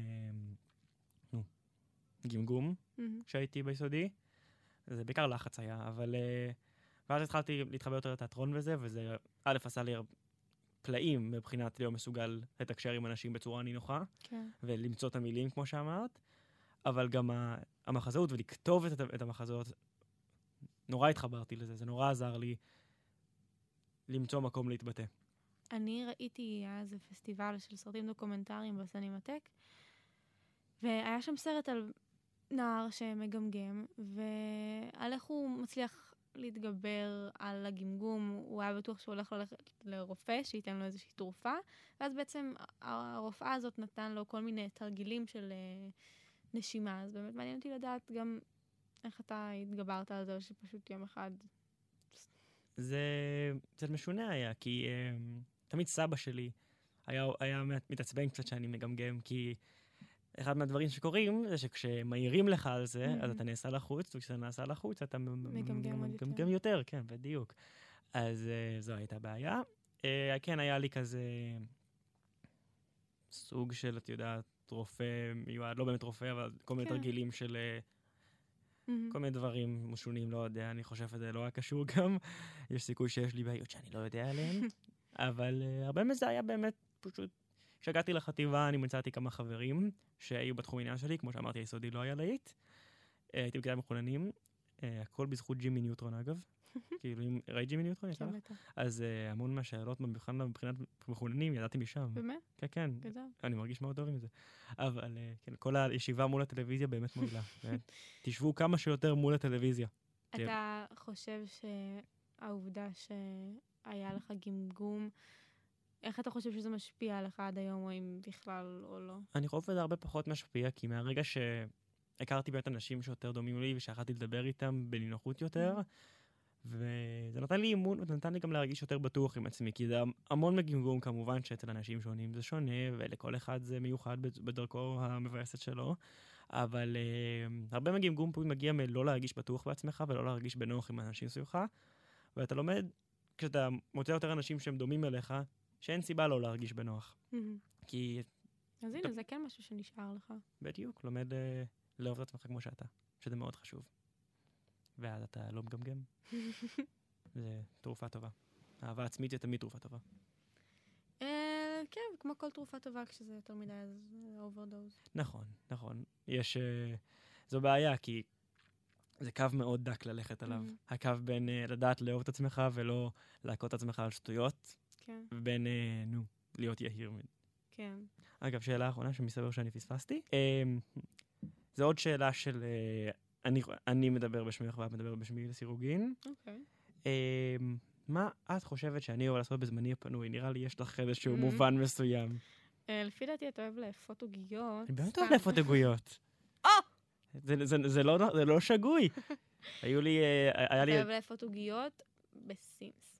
גמגום כשהייתי ביסודי. זה בעיקר לחץ היה, אבל... ואז התחלתי להתחבר יותר לתיאטרון וזה א' עשה לי פלאים מבחינת להיות מסוגל לתקשר עם אנשים בצורה נינוחה, ולמצוא את המילים כמו שאמרת, אבל גם המחזאות ולכתוב את המחזאות, נורא התחברתי לזה, זה נורא עזר לי למצוא מקום להתבטא. אני ראיתי איזה פסטיבל של סרטים דוקומנטריים בסינמטק, והיה שם סרט על נער שמגמגם, ועל איך הוא מצליח להתגבר על הגמגום. הוא היה בטוח שהוא הולך ללכת לרופא, שייתן לו איזושהי תרופה, ואז בעצם הרופאה הזאת נתן לו כל מיני תרגילים של נשימה, אז באמת מעניין אותי לדעת גם איך אתה התגברת על זה, שפשוט יום אחד... זה קצת משונה היה, כי תמיד סבא שלי היה מתעצבן קצת שאני מגמגם, כי אחד מהדברים שקורים זה שכשמאירים לך על זה, אז אתה נעשה לחוץ, וכשאתה נעשה לחוץ, אתה מגמגם יותר, כן, בדיוק. אז זו הייתה בעיה. כן, היה לי כזה סוג של, את יודעת, רופא מיועד, לא באמת רופא, אבל כל מיני תרגילים של כל מיני דברים משונים, לא יודע, אני חושב שזה לא היה קשור גם. יש סיכוי שיש לי בעיות שאני לא יודע עליהן, אבל הרבה מזה היה באמת פשוט... כשהגעתי לחטיבה, אני מצאתי כמה חברים שהיו בתחום העניין שלי, כמו שאמרתי, היסודי לא היה להיט. הייתי בכיתה מחוננים, הכל בזכות ג'ימי ניוטרון אגב. כאילו, אם ראית ג'ימי ניוטרון, יצא לך? אז המון מהשאלות מבחינת מחוננים, ידעתי משם. באמת? כן, כן. אני מרגיש מאוד טוב עם זה. אבל כן, כל הישיבה מול הטלוויזיה באמת מועילה. תשבו כמה שיותר מול הטלוויזיה. אתה חושב שהעובדה שהיה לך גמגום, איך אתה חושב שזה משפיע עליך עד היום, או אם בכלל או לא? אני חושב שזה הרבה פחות משפיע, כי מהרגע שהכרתי באמת אנשים שיותר דומים לי, ושאחרתי לדבר איתם בנינוחות יותר, וזה נתן לי אימון, ונתן לי גם להרגיש יותר בטוח עם עצמי, כי זה המון מגמגום כמובן שאצל אנשים שונים זה שונה, ולכל אחד זה מיוחד בדרכו המבאסת שלו, אבל הרבה מגמגום פה מגיע מלא להרגיש בטוח בעצמך, ולא להרגיש בנוח עם אנשים סביבך, ואתה לומד, כשאתה מוצא יותר אנשים שהם דומים אליך, שאין סיבה לא להרגיש בנוח. כי... אז הנה, זה כן משהו שנשאר לך. בדיוק, לומד לאהוב את עצמך כמו שאתה, שזה מאוד חשוב. ואז אתה לא מגמגם. זה תרופה טובה. אהבה עצמית זה תמיד תרופה טובה. כן, כמו כל תרופה טובה, כשזה יותר מדי, אז אוברדוז. נכון, נכון. יש... זו בעיה, כי זה קו מאוד דק ללכת עליו. הקו בין לדעת לאהוב את עצמך ולא להכות את עצמך על שטויות. כן. ובין, להיות יהיר. כן. אגב, שאלה האחרונה שמסתבר שאני פספסתי. זו עוד שאלה של... אני מדבר בשמך ואת מדבר בשמי לסירוגין. אוקיי. מה את חושבת שאני אוהב לעשות בזמני הפנוי? נראה לי יש לך איזשהו מובן מסוים. לפי דעתי אתה אוהב לאפות עוגיות. אני באמת אוהב לאפות עוגיות. זה לא שגוי. היה לי... אתה אוהב לאפות עוגיות בסימס.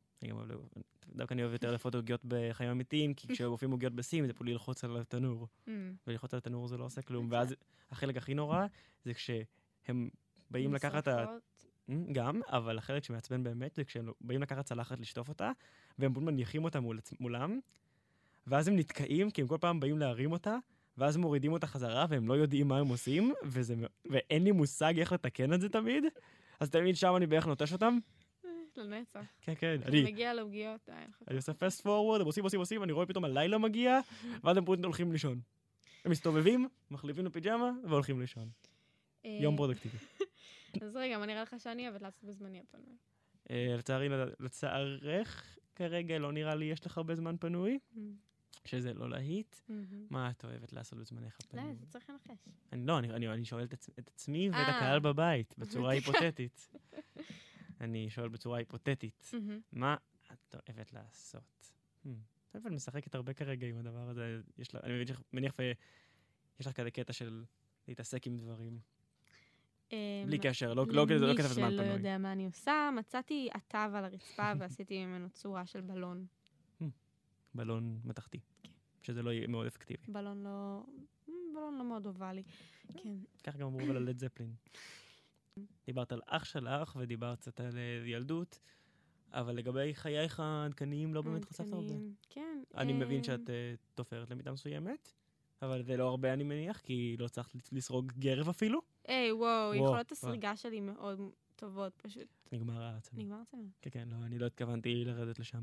דווקא אני אוהב יותר לאפות עוגיות בחיים אמיתיים, כי כשאופים עוגיות בסימס זה פה ללחוץ על התנור. וללחוץ על התנור זה לא עושה כלום. ואז החלק הכי נורא זה כשהם באים לקחת... גם, אבל החלק שמעצבן באמת זה כשהם באים לקחת צלחת לשטוף אותה, והם מניחים אותה מולם, ואז הם נתקעים, כי הם כל פעם באים להרים אותה, ואז מורידים אותה חזרה, והם לא יודעים מה הם עושים, ואין לי מושג איך לתקן את זה תמיד, אז תמיד שם אני בערך נוטש אותם. לנצח. כן, כן. אני מגיע לעוגיות, אני עושה fast forward, הם עושים, אני רואה פתאום הלילה מגיע, ואז הם פשוט הולכים לישון. הם מסתובבים, מחליפים לפיג'מה, והולכים לישון. יום פרודקטיבי. אז רגע, מה נראה לך שאני אוהבת לעשות בזמני הפנוי? לצערך, כרגע לא נראה לי יש לך הרבה זמן פנוי. שזה לא להיט. מה את אוהבת לעשות בזמנך הפנוי? לא, זה צריך לנחש. אני שואל את עצמי ואת הקהל בבית, בצורה היפותטית. אני שואל בצורה היפותטית. מה את אוהבת לעשות? את משחקת הרבה כרגע עם הדבר הזה. אני מניח יש לך כזה קטע של להתעסק עם דברים. בלי קשר, לא כתב זמן למי שלא פנוי. יודע מה אני עושה, מצאתי עטב על הרצפה ועשיתי ממנו צורה של בלון. בלון מתכתי. כן. שזה לא יהיה מאוד אפקטיבי. בלון לא מאוד אובלי. כן. כך גם אמרו על לד זפלין. דיברת על אח שלך ודיברת קצת על ילדות, אבל לגבי חייך העדכניים לא באמת חשפת הרבה. כן. אני מבין שאת תופרת למידה מסוימת, אבל זה לא הרבה אני מניח, כי לא צריך לסרוג גרב אפילו. וואו, יכולות הסריגה שלי מאוד טובות, פשוט. נגמר העצמי. נגמר עצמי. כן, לא, אני לא התכוונתי לרדת לשם.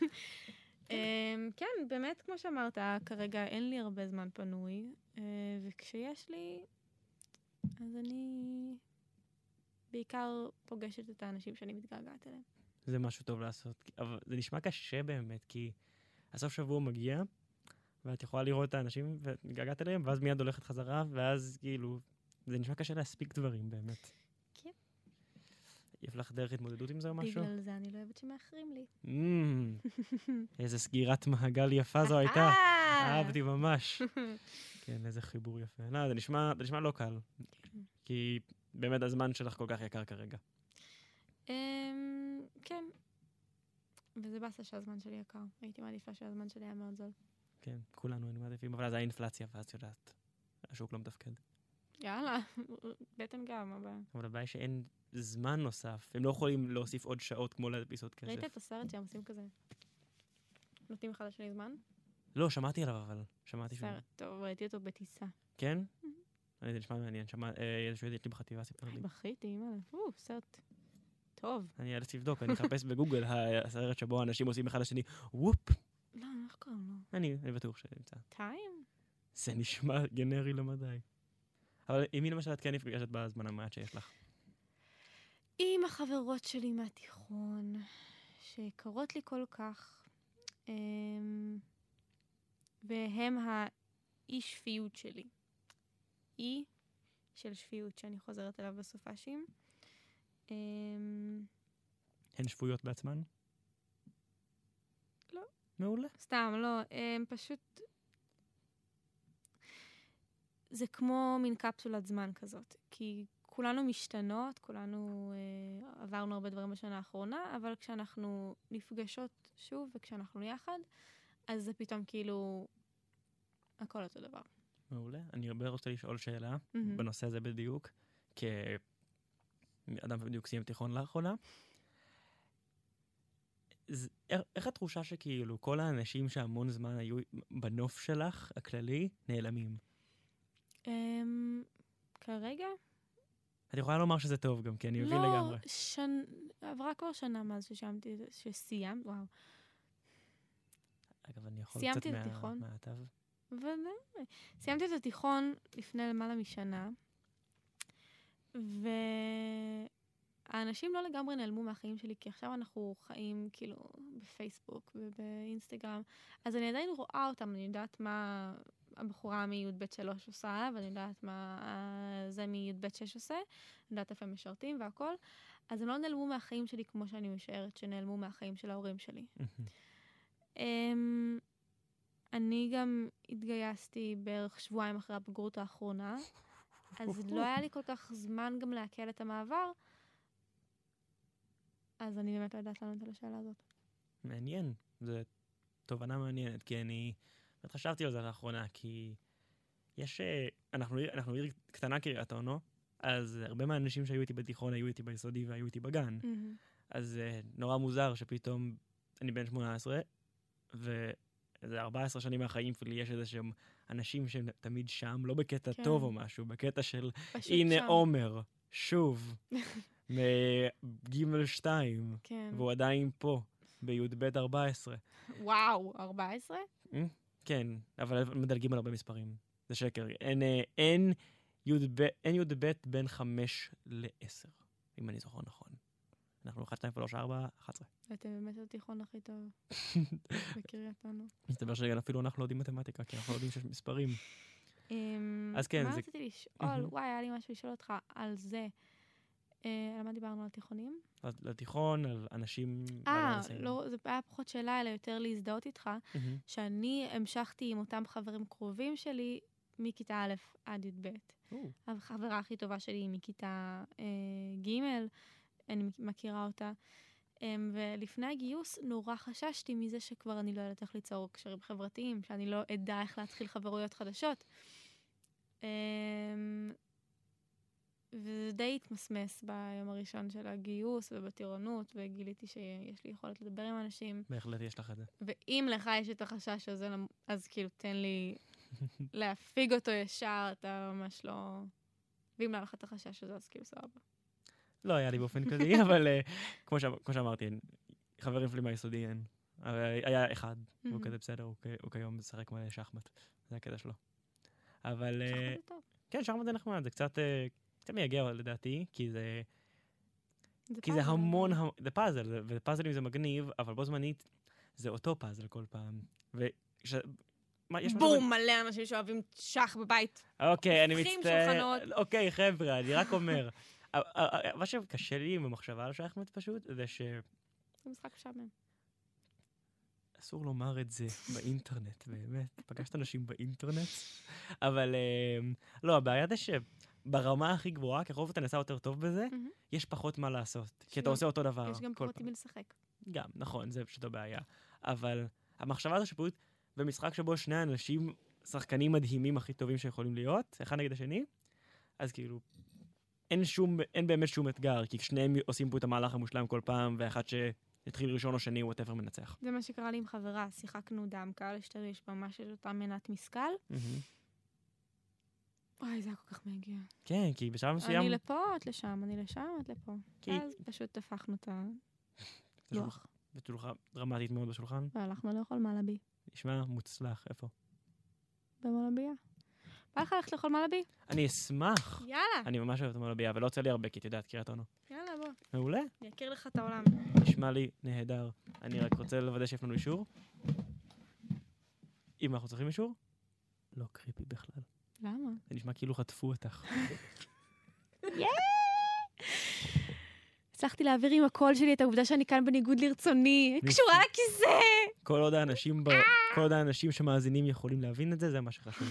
כן, באמת, כמו שאמרת, כרגע אין לי הרבה זמן פנוי, וכשיש לי, אז אני בעיקר פוגשת את האנשים שאני מתגעגעת אליהם. זה משהו טוב לעשות, אבל זה נשמע קשה באמת, כי הסוף שבוע מגיע, ואת יכולה לראות את האנשים ואת מתגעגעת אליהם, ואז מיד הולכת חזרה, ואז כאילו, זה נשמע קשה להספיק דברים באמת. כן. יש לך דרך התמודדות עם זה או משהו? בגלל זה אני לא אוהבת שמאחרים לי. איזה סגירת מעגל יפה זו הייתה. אהבתי ממש. כן, איזה חיבור יפה. לא, זה נשמע לא קל. כי באמת הזמן שלך כל כך יקר כרגע. כן. וזה באסה שהזמן שלי יקר. הייתי מעדיפה שהזמן שלי היה מאוד זול. כן, כולנו היינו מעדיפים, אבל אז האינפלציה, ואז יודעת, השוק לא מתפקד. יאללה, בטן גם, הבא. אבל הבעיה שאין זמן נוסף. הם לא יכולים להוסיף עוד שעות כמו להדפיסות כסף. ראית את הסרט שהם עושים כזה? נותנים אחד לשני זמן? לא, שמעתי עליו, אבל שמעתי שהוא... סרט טוב, ראיתי אותו בטיסה. כן? זה נשמע מעניין. יש לי בחטיבה סיפר לי. בכיתי, אימא'לה. סרט טוב. אני אעלץ לבדוק, אני אחפש בגוגל הסרט שבו אנשים עושים אחד לשני, וופ. לא, איך קוראים לו? אני בטוח שנמצא. טיים? זה נשמע גנרי למדי. אבל עם מי למשל את כן נפגשת בזמן המעט שיש לך? עם החברות שלי מהתיכון, שקרות לי כל כך, והם האי שפיות שלי. אי של שפיות שאני חוזרת אליו בסופשים. הן שבויות בעצמן? לא. מעולה. סתם, לא. הם פשוט... זה כמו מין קפסולת זמן כזאת. כי כולנו משתנות, כולנו עברנו הרבה דברים בשנה האחרונה, אבל כשאנחנו נפגשות שוב וכשאנחנו יחד, אז זה פתאום כאילו הכל אותו דבר. מעולה. אני הרבה רוצה לשאול שאלה בנושא הזה בדיוק, כאדם בדיוק סיים תיכון לאחרונה. איך התחושה שכאילו כל האנשים שהמון זמן היו בנוף שלך, הכללי, נעלמים? כרגע? את יכולה לומר שזה טוב גם, כי אני מבין לגמרי. לא, עברה כבר שנה מאז שסיימת, וואו. אגב, אני יכול סיימתי קצת את התיכון. מהעטב. ודאי. סיימתי את התיכון לפני למעלה משנה, והאנשים לא לגמרי נעלמו מהחיים שלי, כי עכשיו אנחנו חיים כאילו בפייסבוק ובאינסטגרם, אז אני עדיין רואה אותם, אני יודעת מה הבחורה מי"ב 3 עושה, ואני יודעת מה זה מי"ב 6 עושה, אני יודעת איפה הם משרתים והכל, אז הם לא נעלמו מהחיים שלי כמו שאני משערת שנעלמו מהחיים של ההורים שלי. אני גם התגייסתי בערך שבועיים אחרי הבגרות האחרונה, אז לא היה לי כל כך זמן גם להקל את המעבר, אז אני באמת לא יודעת לענות על השאלה הזאת. מעניין, זו תובנה מעניינת, כי אני חשבתי על זה לאחרונה, כי אנחנו עיר קטנה קריית אונו, אז הרבה מהאנשים שהיו איתי בתיכון היו איתי ביסודי והיו איתי בגן. אז נורא מוזר שפתאום אני בן 18, וזה 14 שנים מהחיים שלי, יש איזה שהם אנשים שהם תמיד שם, לא בקטע טוב או משהו, בקטע של הנה עומר, שוב, מגימל 2, והוא עדיין פה, בי"ב 14. וואו, 14? כן, אבל מדלגים על הרבה מספרים. זה שקר. אין י"ב בין 5 ל-10, אם אני זוכר נכון. אנחנו 1, 2, 3, 4, 11. ואתם באמת התיכון הכי טוב בקריית אונו. מסתבר שאפילו אנחנו לא יודעים מתמטיקה, כי אנחנו לא יודעים שיש מספרים. אז כן, מה זה... רציתי לשאול? וואי, היה לי משהו לשאול אותך על זה. על מה דיברנו? על תיכונים? אז לתיכון, על אנשים... לא, זה היה פחות שאלה, אלא יותר להזדהות איתך, שאני המשכתי עם אותם חברים קרובים שלי מכיתה א' עד י"ב. החברה הכי טובה שלי היא מכיתה ג', אני מכירה אותה. ולפני הגיוס נורא חששתי מזה שכבר אני לא יודעת איך ליצור קשרים חברתיים, שאני לא אדע איך להתחיל חברויות חדשות. וזה די התמסמס ביום הראשון של הגיוס ובטירונות, וגיליתי שיש לי יכולת לדבר עם אנשים. בהחלט יש לך את זה. ואם לך יש את החשש הזה, אז כאילו תן לי להפיג אותו ישר, אתה ממש לא... ואם לא לך את החשש הזה, אז כאילו סבבה. לא היה לי באופן כללי, אבל כמו שאמרתי, חברים שלי מהיסודי אין. היה אחד, הוא כזה בסדר, הוא כיום משחק מלא שחמט. זה הקטע שלו. אבל... שחמט זה טוב. כן, שחמט זה נחמד, זה קצת מייגע לדעתי, כי זה... כי זה המון, זה פאזל, ופאזלים זה מגניב, אבל בו זמנית זה אותו פאזל כל פעם. בום, מלא אנשים שאוהבים שח בבית. אוקיי, אני מצטער. אוקיי, חבר'ה, אני רק אומר. מה שקשה לי עם המחשבה על שחמט פשוט, זה ש... זה משחק משעמם. אסור לומר את זה באינטרנט, באמת. פגשת אנשים באינטרנט. אבל לא, הבעיה זה שברמה הכי גבוהה, ככל אתה נעשה יותר טוב בזה, יש פחות מה לעשות. כי אתה עושה אותו דבר. יש גם פחות עם לשחק. גם, נכון, זה פשוט הבעיה. אבל המחשבה הזו שפשוט במשחק שבו שני אנשים, שחקנים מדהימים הכי טובים שיכולים להיות, אחד נגד השני, אז כאילו... אין באמת שום אתגר, כי שניהם עושים פה את המהלך המושלם כל פעם, ואחד שהתחיל ראשון או שני, הוא whatever מנצח. זה מה שקרה לי עם חברה, שיחקנו דמקה לשתריש, ממש יש אותה מנת משקל. וואי, זה היה כל כך מגיע. כן, כי בשלב מסוים... אני לפה, את לשם, אני לשם, את לפה. אז פשוט הפכנו את הלוח. ושולחן דרמטית מאוד בשולחן. והלכנו לאכול מלאבי. נשמע מוצלח, איפה? במלאביה. בא לך ללכת לאכול מלאבי? אני אשמח. יאללה. אני ממש אוהב את המלאביה, אבל לא יוצא לי הרבה, כי את יודעת, קריית אונו. יאללה, בוא. מעולה. אני אכיר לך את העולם. נשמע לי נהדר. אני רק רוצה לוודא שיש לנו אישור. אם אנחנו צריכים אישור? לא קריפי בכלל. למה? זה נשמע כאילו חטפו אותך. הצלחתי להעביר עם הקול שלי את העובדה שאני כאן בניגוד לרצוני. קשורה לכיסא! כל עוד האנשים שמאזינים יכולים להבין את זה, זה מה שחשוב.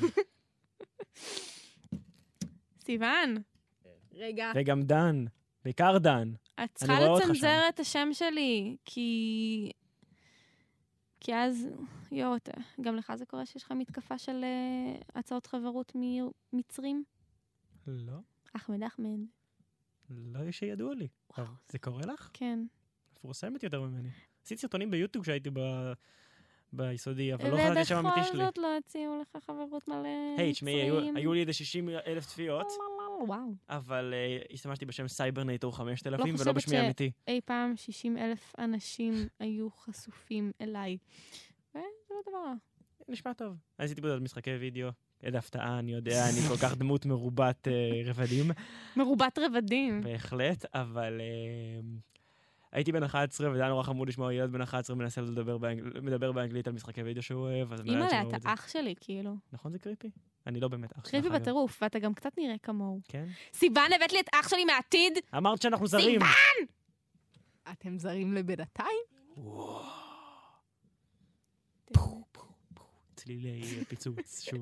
סיוון. רגע. וגם דן. בעיקר דן. את צריכה לצנזר את השם שלי, כי אז, גם לך זה קורה שיש לך מתקפה של הצעות חברות ממצרים? לא. אחמד. לא שידוע לי. זה קורה לך? כן. מפורסמת יותר ממני. עשיתי סרטונים ביוטיוב שהייתי ביסודי, אבל לא חדתי שם אמיתי שלי. ובכל זאת לא הציעו לך חברות מלא מצרים. היי, תשמעי, היו לי איזה 60,000 צפיות. וואו. אבל השתמשתי בשם סייברנייטור 5000 ולא בשמי אמיתי. לא חושבת שאי פעם 60,000 אנשים היו חשופים אליי. וזה לא דבר רע. נשמע טוב. אני עשיתי בזה משחקי וידאו. איזה הפתעה, אני יודע, אני כל כך דמות מרובת רבדים. מרובת רבדים. בהחלט, אבל הייתי בן 11, וזה היה נורא חמוד לשמוע ילד בן 11 מנסה לדבר באנגלית על משחקי וידאו שהוא אוהב. אימא'לה, אתה אח שלי, כאילו. נכון, זה קריפי? אני לא באמת אח שלך. קריפי בטירוף, ואתה גם קצת נראה כמוהו. כן? סיוון, הבאת לי את אח שלי מהעתיד! אמרת שאנחנו זרים! סיוון! אתם זרים לבינתיים? צלילי פיצוץ, שוב.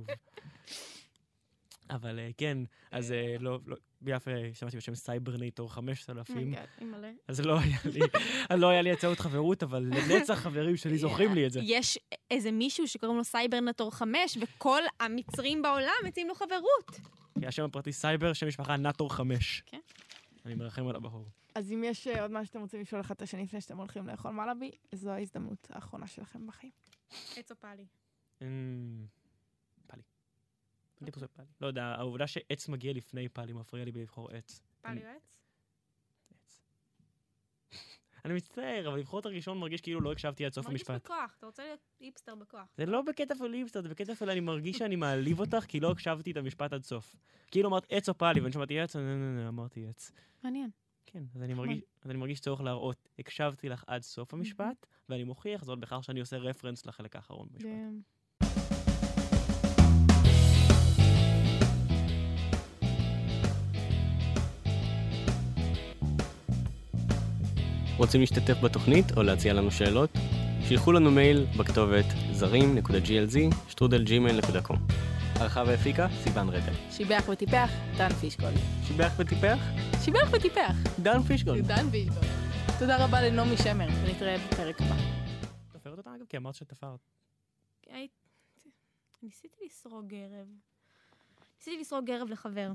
אבל כן, אז ביפה שמעתי בשם סייברנייטור 5000. אז לא היה לי הצעות חברות, אבל לנצח חברים שלי זוכרים לי את זה. יש איזה מישהו שקוראים לו סייברנייטור 5, וכל המצרים בעולם מציעים לו חברות. השם הפרטי סייבר, שם משפחה נטור 5. כן. אני מרחם על הבחור. אז אם יש עוד מה שאתם רוצים לשאול אחד את השני לפני שאתם הולכים לאכול מלאבי, זו ההזדמנות האחרונה שלכם בחיים. עץ או פאלי? פאלי. אני פוסק פאלי. לא יודע, העובדה שעץ מגיע לפני פאלי מפריע לי בלבחור עץ. פאלי או עץ? עץ. אני מצטער, אבל לבחור את הראשון מרגיש כאילו לא הקשבתי עד סוף המשפט. מרגיש בכוח, אתה רוצה להיות היפסטר בכוח. זה לא בקטע של היפסטר, זה בקטע של אני מרגיש שאני מעליב אותך כי לא הקשבתי את המשפט עד סוף. כאילו אמרת עץ או פאלי, ואני שמעתי עץ, אמרתי עץ. מעניין. כן, אז אני מרגיש צורך להראות, הקשבתי לך עד סוף המשפט, ואני מוכיח זאת בכך שאני עושה רפרנס לחלק האחרון במשפט. רוצים להשתתף בתוכנית או להציע לנו שאלות? שילחו לנו מייל בכתובת זרים.glz@gmail.com. ערכה והפיקה, סיוון רדל. שיבח וטיפח, דן פישקול. שיבח וטיפח? שיבח וטיפח. דן פישקול. דן פישקול. תודה רבה לנעמי שמר, ונתראה בפרק הבא. תופרת אותה אגב, כי אמרת שתפרת. ניסיתי לסרוג גרב לחבר.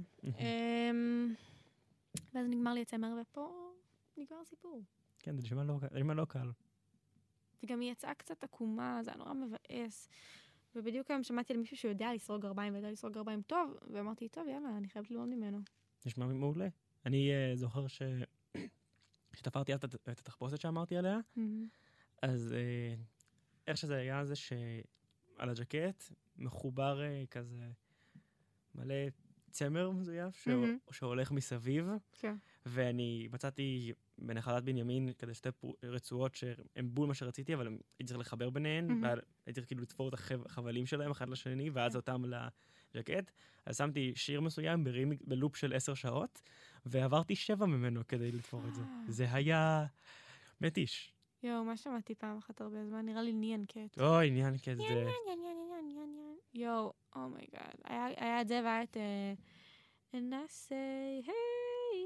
ואז נגמר לי הצמר, ופה נגמר הסיפור. כן, זה נשמע לא קל. וגם היא יצאה קצת עקומה, זה היה נורא מבאס. ובדיוק היום שמעתי על מישהו שיודע לסרוג גרביים, ויודע לסרוג גרביים טוב, ואמרתי, טוב, יאללה, אני חייבת ללמוד ממנו. נשמע מעולה. אני זוכר שתפרתי את התחפושת שאמרתי עליה, אז איך שזה היה זה שעל הג'קט מחובר כזה מלא צמר מזויף שהולך מסביב, ואני מצאתי בנחלת בנימין כזה שתי רצועות שהן בול מה שרציתי, אבל הייתי צריך לחבר ביניהן, והייתי צריך כאילו לתפור את החבלים שלהם אחד לשני, ואז אותם לג'קט. אז שמתי שיר מסוים בלופ של 10 שעות, ועברתי 7 ממנו כדי לתפור את זה. זה היה מתיש. יואו, מה שמעתי פעם אחת הרבה זמן? נראה לי ניאן קט. אוי, ניאן קט זה... יואו, אומייגאד. היה את זה והיה את... And I say, hey,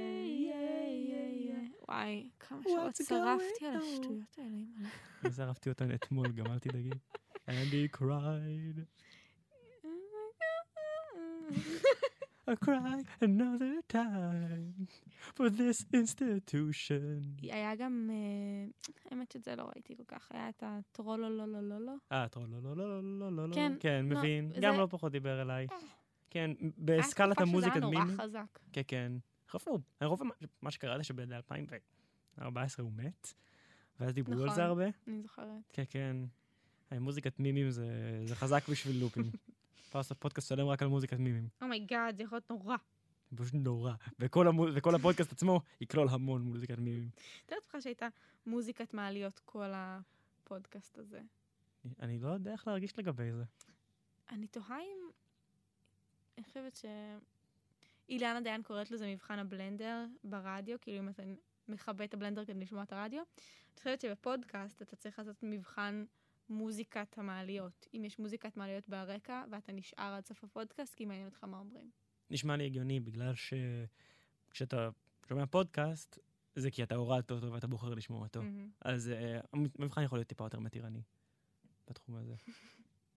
yeah. וואי, כמה שעות שרפתי על השטויות האלה. אני שרפתי אותן אתמול, גם אל תדאגי. And he cried. I cried another time for this institution. היה גם, האמת שזה לא ראיתי כל כך, היה את הטרולולולולולו. טרולולולולולולו. כן, מבין. גם לא פחות דיבר אליי. כן, בסקלת המוזיקת היה מיני. תקופה שזה היה נורא חזק. כן, כן. הרוב מה שקראתי שב-2014 הוא מת, ואז דיברו על זה הרבה. אני זוכרת. כן, כן. מוזיקת מימים זה חזק בשביל לופים. אפשר לעשות פודקאסט שלם רק על מוזיקת מימים. אומייגאד, זה יכול להיות נורא. פשוט נורא. וכל הפודקאסט עצמו יכלול המון מוזיקת מימים. תראה אותך שהייתה מוזיקת מעליות כל הפודקאסט הזה. אני לא יודע איך להרגיש לגבי זה. אני תוהה אם... אני חושבת אילנה דיין קוראת לזה מבחן הבלנדר ברדיו, כאילו אם אתה מכבה את הבלנדר כדי לשמוע את הרדיו. אני חושבת שבפודקאסט אתה צריך לעשות מבחן מוזיקת המעליות. אם יש מוזיקת מעליות ברקע, ואתה נשאר עד סוף הפודקאסט, כי מעניין אותך מה אומרים. נשמע לי הגיוני, בגלל שכשאתה שומע פודקאסט, זה כי אתה הורדת אותו ואתה בוחר לשמוע אותו. אז המבחן יכול להיות טיפה יותר מתירני בתחום הזה.